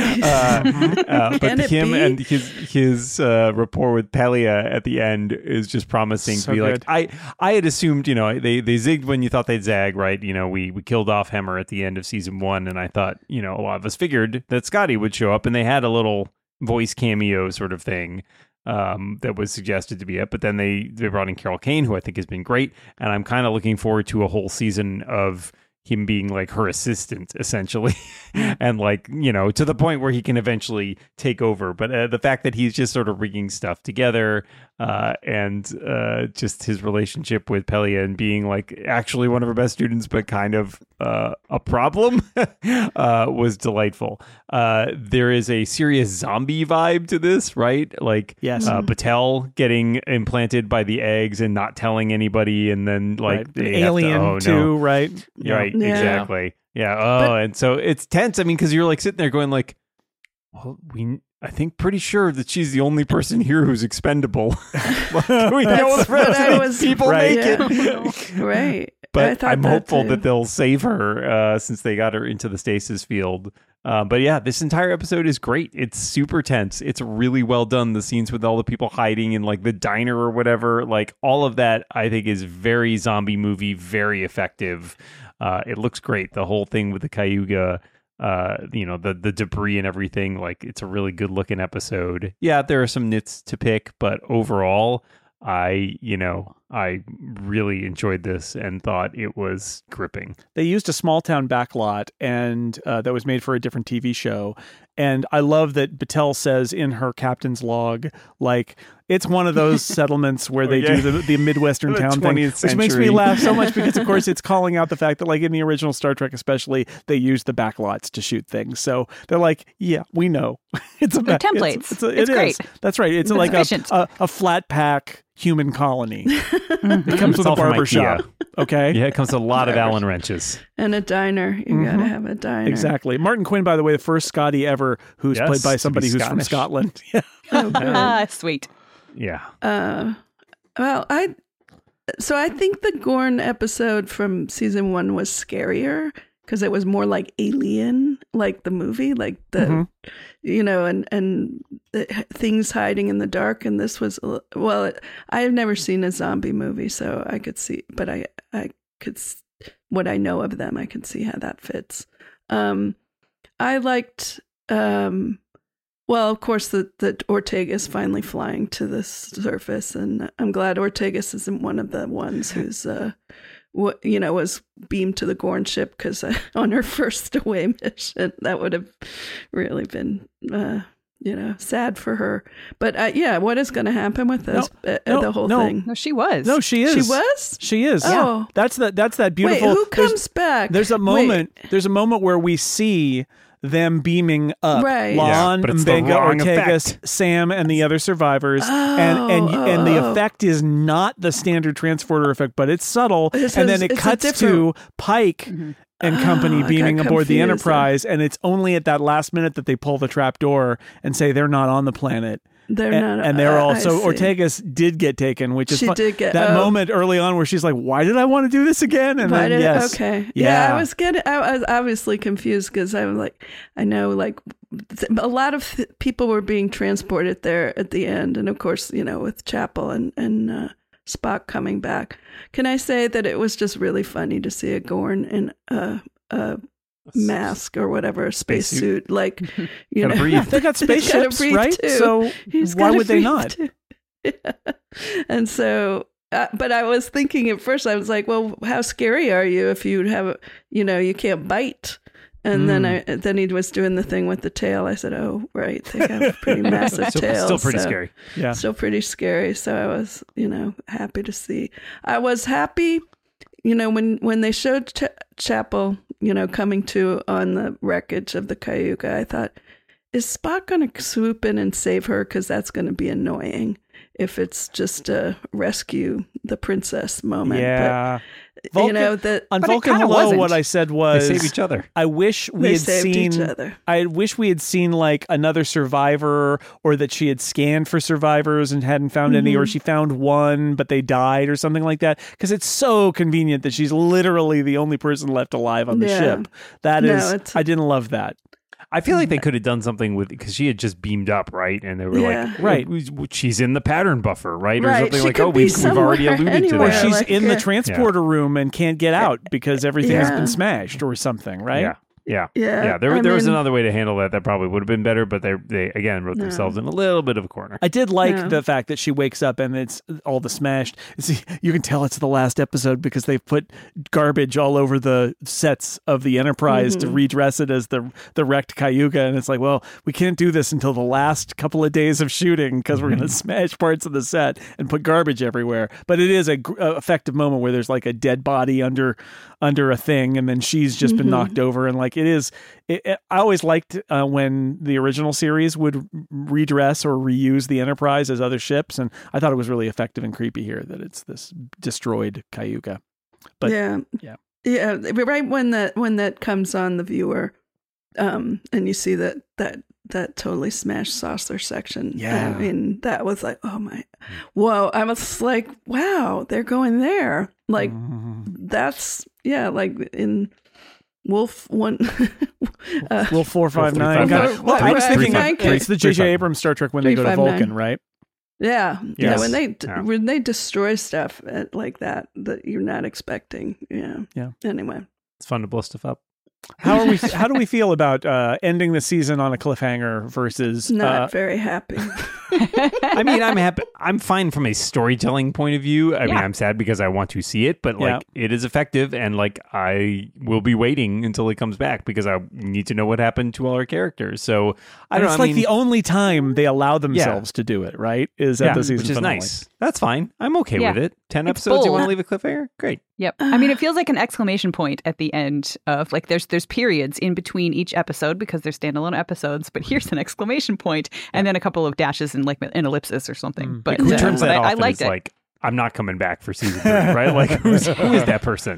uh, uh, Can but it him be? and his his uh, rapport with Pelia at the end is just promising So to be good. like I I had assumed, you know, they they zigged when you thought they'd zag, right? You know, we we killed off Hemmer at the end of season one, and I thought, you know, a lot of us figured that Scotty would show up, and they had a little voice cameo sort of thing um, that was suggested to be it. But then they they brought in Carol Kane, who I think has been great, and I'm kind of looking forward to a whole season of him being like her assistant essentially and like, you know, to the point where he can eventually take over. But uh, the fact that he's just sort of rigging stuff together uh, and uh, just his relationship with Pelia and being like actually one of her best students, but kind of uh, a problem uh, was delightful. Uh, there is a serious zombie vibe to this, right? Like Yes. uh, Battelle getting implanted by the eggs and not telling anybody. And then like Right. they have to- Alien oh, no. too, right? Yeah. Right, Yeah. exactly. Yeah. Oh, and so it's tense. I mean, because you're like sitting there going like, well, we, I think pretty sure that she's the only person here who's expendable. Like, we know That's the rest what I of these was- people Right. make it. Right. I But thought I'm that hopeful too. that they'll save her uh, since they got her into the stasis field. Uh, but yeah, this entire episode is great. It's super tense. It's really well done. The scenes with all the people hiding in like the diner or whatever, like all of that, I think is very zombie movie, very effective. Uh, it looks great. The whole thing with the Cayuga, uh, you know, the the debris and everything. Like it's a really good looking episode. Yeah, there are some nits to pick, but overall, I, you know, I really enjoyed this and thought it was gripping. They used a small town backlot and uh, that was made for a different T V show. And I love that Battelle says in her captain's log, like, it's one of those settlements where they yeah. do the, the Midwestern The town thing, twentieth which makes me century. laugh so much because, of course, it's calling out the fact that, like, in the original Star Trek especially, they use the backlots to shoot things. So they're like, yeah, we know. It's a They're ba- templates. It's, it's, a, It's it great. is. That's right. It's It's like a, efficient. a, a flat pack human colony. It comes It's with a all from barber IKEA. shop. Okay. Yeah, it comes with a lot of Allen wrenches. And a diner. You Mhm. gotta have a diner. Exactly. Martin Quinn, by the way, the first Scotty ever who's Yes, played by to be somebody who's from Scottish. Scotland. Yeah. Oh, good. Ah, sweet. Yeah. Uh, well, I so I think the Gorn episode from season one was scarier because it was more like Alien, like the movie, like the Mhm. you know, and and the, things hiding in the dark. And this was a- well, it, I have never seen a zombie movie, so I could see, but I I could s- what I know of them, I could see how that fits. Um, I liked. Um, Well, of course, that that Ortega's finally flying to the surface, and I'm glad Ortegas isn't one of the ones who's, uh, what you know, was beamed to the Gorn ship because uh, on her first away mission, that would have really been, uh, you know, sad for her. But uh, yeah, what is going to happen with those? uh, no, the whole no. thing. No, she was. No, she is. She was. She is. Oh. That's that. That's that beautiful. Wait, who there's- comes back? There's a Wait. moment. There's a moment where we see them beaming up. Right. Lon, Yeah, but it's the Mbenga, wrong Ortegas, effect. Sam, and the other survivors. and and Oh, and the oh. effect is not the standard transporter effect, but it's subtle. It's and a- then it it's a cuts different- to Pike and company Oh, I got beaming aboard the confused Enterprise, and it's only at that last minute that they pull the trap door and say they're not on the planet. They're and, not, and they're uh, all I so see. Ortegas did get taken, which is She fun. did get- that oh. moment early on where she's like, "Why did I want to do this again?" And Why then did- yes, okay. yeah. Yeah, I was getting. I was obviously confused because I was like, I know, like, th- a lot of th- people were being transported there at the end, and of course, you know, with Chapel and and uh, Spock coming back. Can I say that it was just really funny to see a Gorn in a, a mask or whatever, a spacesuit, Spacesuit. like, you Gotta know, breathe. They got He's gotta spaceships, breathe right? too. So He's why gotta would they breathe not? too. Yeah. And so, uh, but I was thinking at first, I was like, well, how scary are you if you have, a- you know, you can't bite? And then I, then he was doing the thing with the tail. I said, oh, right. They have pretty massive Still, tails. still pretty so- scary. Yeah. Still pretty scary. So I was, you know, happy to see. I was happy, you know, when, when they showed Ch- Chapel, you know, coming to on the wreckage of the Cayuga, I thought, is Spock going to swoop in and save her? Because that's going to be annoying if it's just a rescue the princess moment. Yeah. But, Vulcan, you know, that on But it Vulcan kinda Hello, wasn't. what I said was They save each other. I wish we they had saved seen each other. I wish we had seen like another survivor, or that she had scanned for survivors and hadn't found any, or Mhm. she found one but they died or something like that, because it's so convenient that she's literally the only person left alive on the Yeah. ship. That No, is it's- I didn't love that. I feel like they could have done something with, because she had just beamed up, right? And they were Yeah. like, Right. "Oh, she's in the pattern buffer, right? Or Right. something She like, could oh, be we've, we've already somewhere, alluded to Or anywhere. that. she's like, in the yeah. transporter room and can't get out because everything has Yeah. been smashed or something, right? Yeah. Yeah. Yeah, Yeah. There, I there was mean- another way to handle that that probably would have been better, but they, they again, wrote No. themselves in a little bit of a corner. I did like Yeah. the fact that she wakes up and it's all the smashed. See, you can tell it's the last episode because they've put garbage all over the sets of the Enterprise to Mhm. redress it as the the wrecked Cayuga. And it's like, well, we can't do this until the last couple of days of shooting because we're going to smash parts of the set and put garbage everywhere. But it is a, gr- a effective moment where there's like a dead body under under a thing, and then she's just been Mhm. knocked over, and like it is. It, it- I always liked uh, when the original series would redress or reuse the Enterprise as other ships, and I thought it was really effective and creepy here that it's this destroyed Cayuga. But yeah, yeah. yeah. Right when that when that comes on the viewer, um, and you see that that that totally smashed saucer section. Yeah. I mean, that was like, oh my, whoa! I was like, wow, they're going there. Like that's yeah, like in Wolf one. uh, Wolf four five nine. Wolf Well, three I was five thinking nine. of, it's the J J Three five. Abrams Star Trek when they go to Three five nine. Vulcan, right? Yeah, yeah. Yes. When they Yeah. when they destroy stuff at, like that that you're not expecting. Yeah. Yeah. Anyway, It's fun to blow stuff up. How are we? How do we feel about uh, ending the season on a cliffhanger versus? not Uh, very happy. I mean, I'm happy. I'm fine from a storytelling point of view. I mean, Yeah. I'm sad because I want to see it, but like it is effective, and like I will be waiting until it comes back because I need to know what happened to all our characters. So I and don't it's know. I like mean, the only time they allow themselves to do it, right? Is at yeah, the season which is finale. nice. That's fine. I'm okay Yeah. with it. Ten It's episodes. You want to bold. leave a cliffhanger? Great. Yep. I mean, it feels like an exclamation point at the end of like there's there's periods in between each episode because they're standalone episodes, but here's an exclamation point and then a couple of dashes and like an ellipsis or something. Mm. But, Who uh, turns but that I, off? I and liked is it. Like I'm not coming back for season three, right? Like who's who is that person?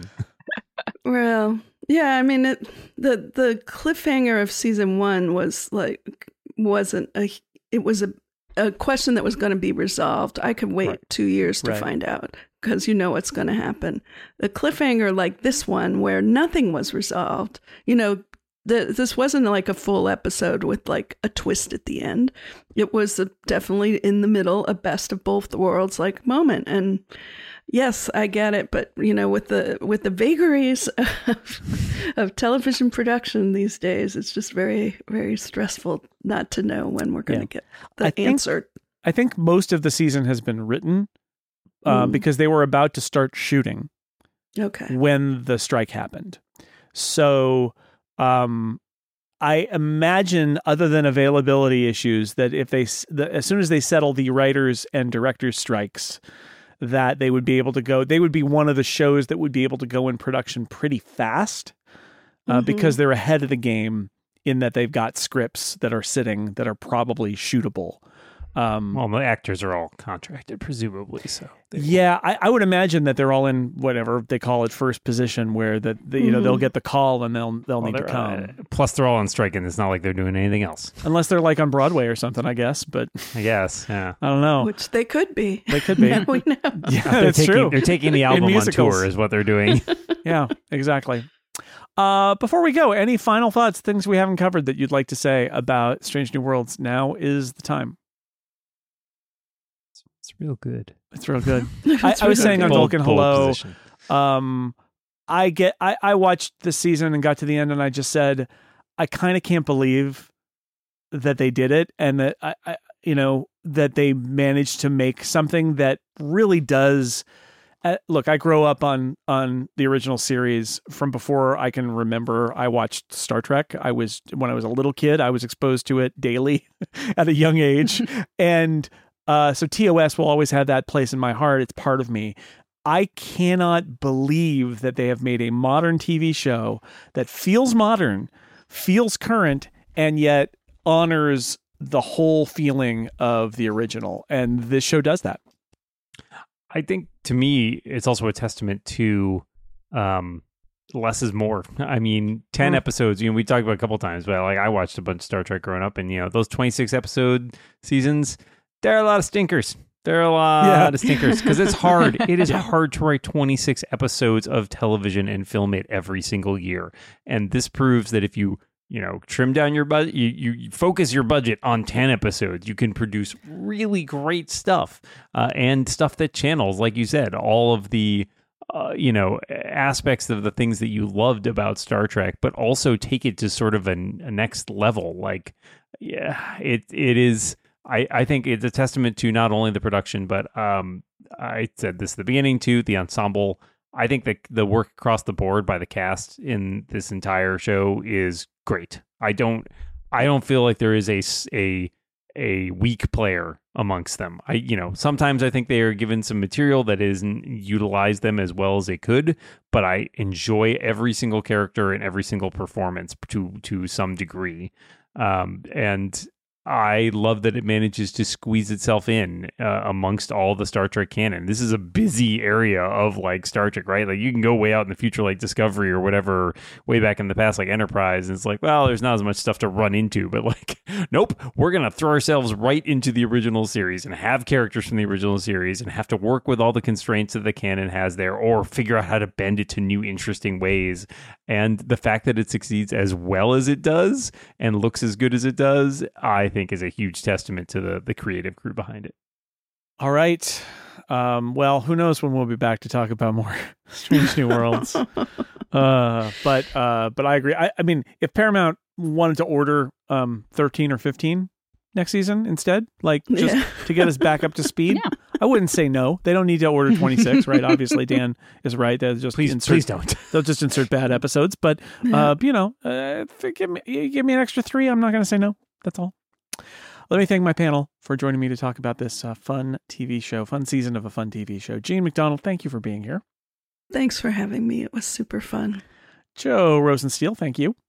Well, yeah, I mean, it, the the cliffhanger of season one was like wasn't a it was a a question that was going to be resolved. I could wait Right. two years to Right. find out because you know what's going to happen. The cliffhanger like this one where nothing was resolved, you know, the, this wasn't like a full episode with like a twist at the end. It was a, definitely in the middle, a best of both worlds like moment. And yes, I get it, but you know, with the with the vagaries of, of television production these days, it's just very very stressful not to know when we're going to Yeah. get the I think- answer. I think most of the season has been written uh, Mm. because they were about to start shooting Okay. when the strike happened. So um, I imagine, other than availability issues, that if they s- the, as soon as they settle the writers and directors strikes, that they would be able to go. They would be one of the shows that would be able to go in production pretty fast uh, Mhm. because they're ahead of the game in that they've got scripts that are sitting that are probably shootable. Um, Well, the actors are all contracted, presumably. So they- yeah, I, I would imagine that they're all in whatever they call it, first position, where that the, you know they'll Mhm. get the call and they'll they'll Well, need to they're, come, uh, plus, they're all on strike, and it's not like they're doing anything else. unless they're like on Broadway or something, I guess. But I guess. Yeah. I don't know. Which they could be. They could be. Now we know. Yeah, They're that's taking, true. They're taking the album on musicals. tour, is what they're doing. Yeah, exactly. Uh, before we go, any final thoughts, things we haven't covered that you'd like to say about Strange New Worlds? Now is the time. It's real good. It's real good. It's I, I was really saying on good. Vulcan Hello, position. um, I get I, I watched the season and got to the end and I just said, I kind of can't believe that they did it and that I, I you know that they managed to make something that really does uh, look, I grew up on on the original series from before I can remember. I watched Star Trek. I was when I was a little kid, I was exposed to it daily at a young age. And uh, so T O S will always have that place in my heart. It's part of me. I cannot believe that they have made a modern T V show that feels modern, feels current, and yet honors the whole feeling of the original, and this show does that. I think to me, it's also a testament to um, less is more. I mean, ten mm. episodes, you know, we talked about it a couple times, but like I watched a bunch of Star Trek growing up, and you know, those twenty-six episode seasons, there are a lot of stinkers. There are a lot yeah. of stinkers because it's hard. It is yeah. hard to write twenty-six episodes of television and film it every single year. And this proves that if you, you know, trim down your budget, you, you, you focus your budget on ten episodes, you can produce really great stuff uh, and stuff that channels, like you said, all of the, uh, you know, aspects of the things that you loved about Star Trek, but also take it to sort of a, a next level. Like, yeah, it it is. I, I think it's a testament to not only the production, but um, I said this at the beginning too, the ensemble. I think that the work across the board by the cast in this entire show is great. I don't, I don't feel like there is a, a, a weak player amongst them. I, you know, sometimes I think they are given some material that isn't utilized them as well as they could, but I enjoy every single character and every single performance to, to some degree. Um, and I love that it manages to squeeze itself in uh, amongst all the Star Trek canon. This is a busy area of like Star Trek, right? Like you can go way out in the future, like Discovery or whatever, way back in the past, like Enterprise. And it's like, well, there's not as much stuff to run into, but like, nope, we're going to throw ourselves right into the original series and have characters from the original series and have to work with all the constraints that the canon has there or figure out how to bend it to new, interesting ways. And the fact that it succeeds as well as it does and looks as good as it does, I think is a huge testament to the the creative crew behind it. All right. Um, well, who knows when we'll be back to talk about more Strange New Worlds. uh, but uh, but I agree. I, I mean, if Paramount wanted to order um, thirteen or fifteen next season instead, like just yeah. to get us back up to speed, yeah. I wouldn't say no. They don't need to order twenty-six, right? Obviously, Dan is right. They'll just please, insert, please don't. They'll just insert bad episodes. But yeah. uh, you know, uh, give me give me an extra three. I'm not going to say no. That's all. Let me thank my panel for joining me to talk about this uh, fun T V show, fun season of a fun T V show. Jean McDonald, thank you for being here. Thanks for having me. It was super fun. Joe Rosensteel, thank you.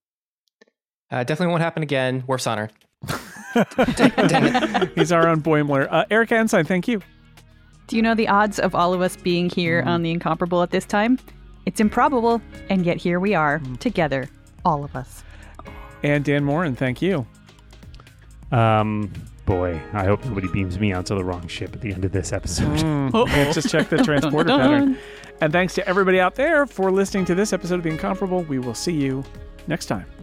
Uh, definitely won't happen again. Worf's honor. He's our own Boimler. Uh, Erica Ensign, thank you. Do you know the odds of all of us being here mm. on The Incomparable at this time? It's improbable, and yet here we are, mm. together, all of us. And Dan Morin, thank you. Um, boy, I hope nobody beams me onto the wrong ship at the end of this episode. Mm. Just check the transporter pattern. And thanks to everybody out there for listening to this episode of The Incomparable. We will see you next time.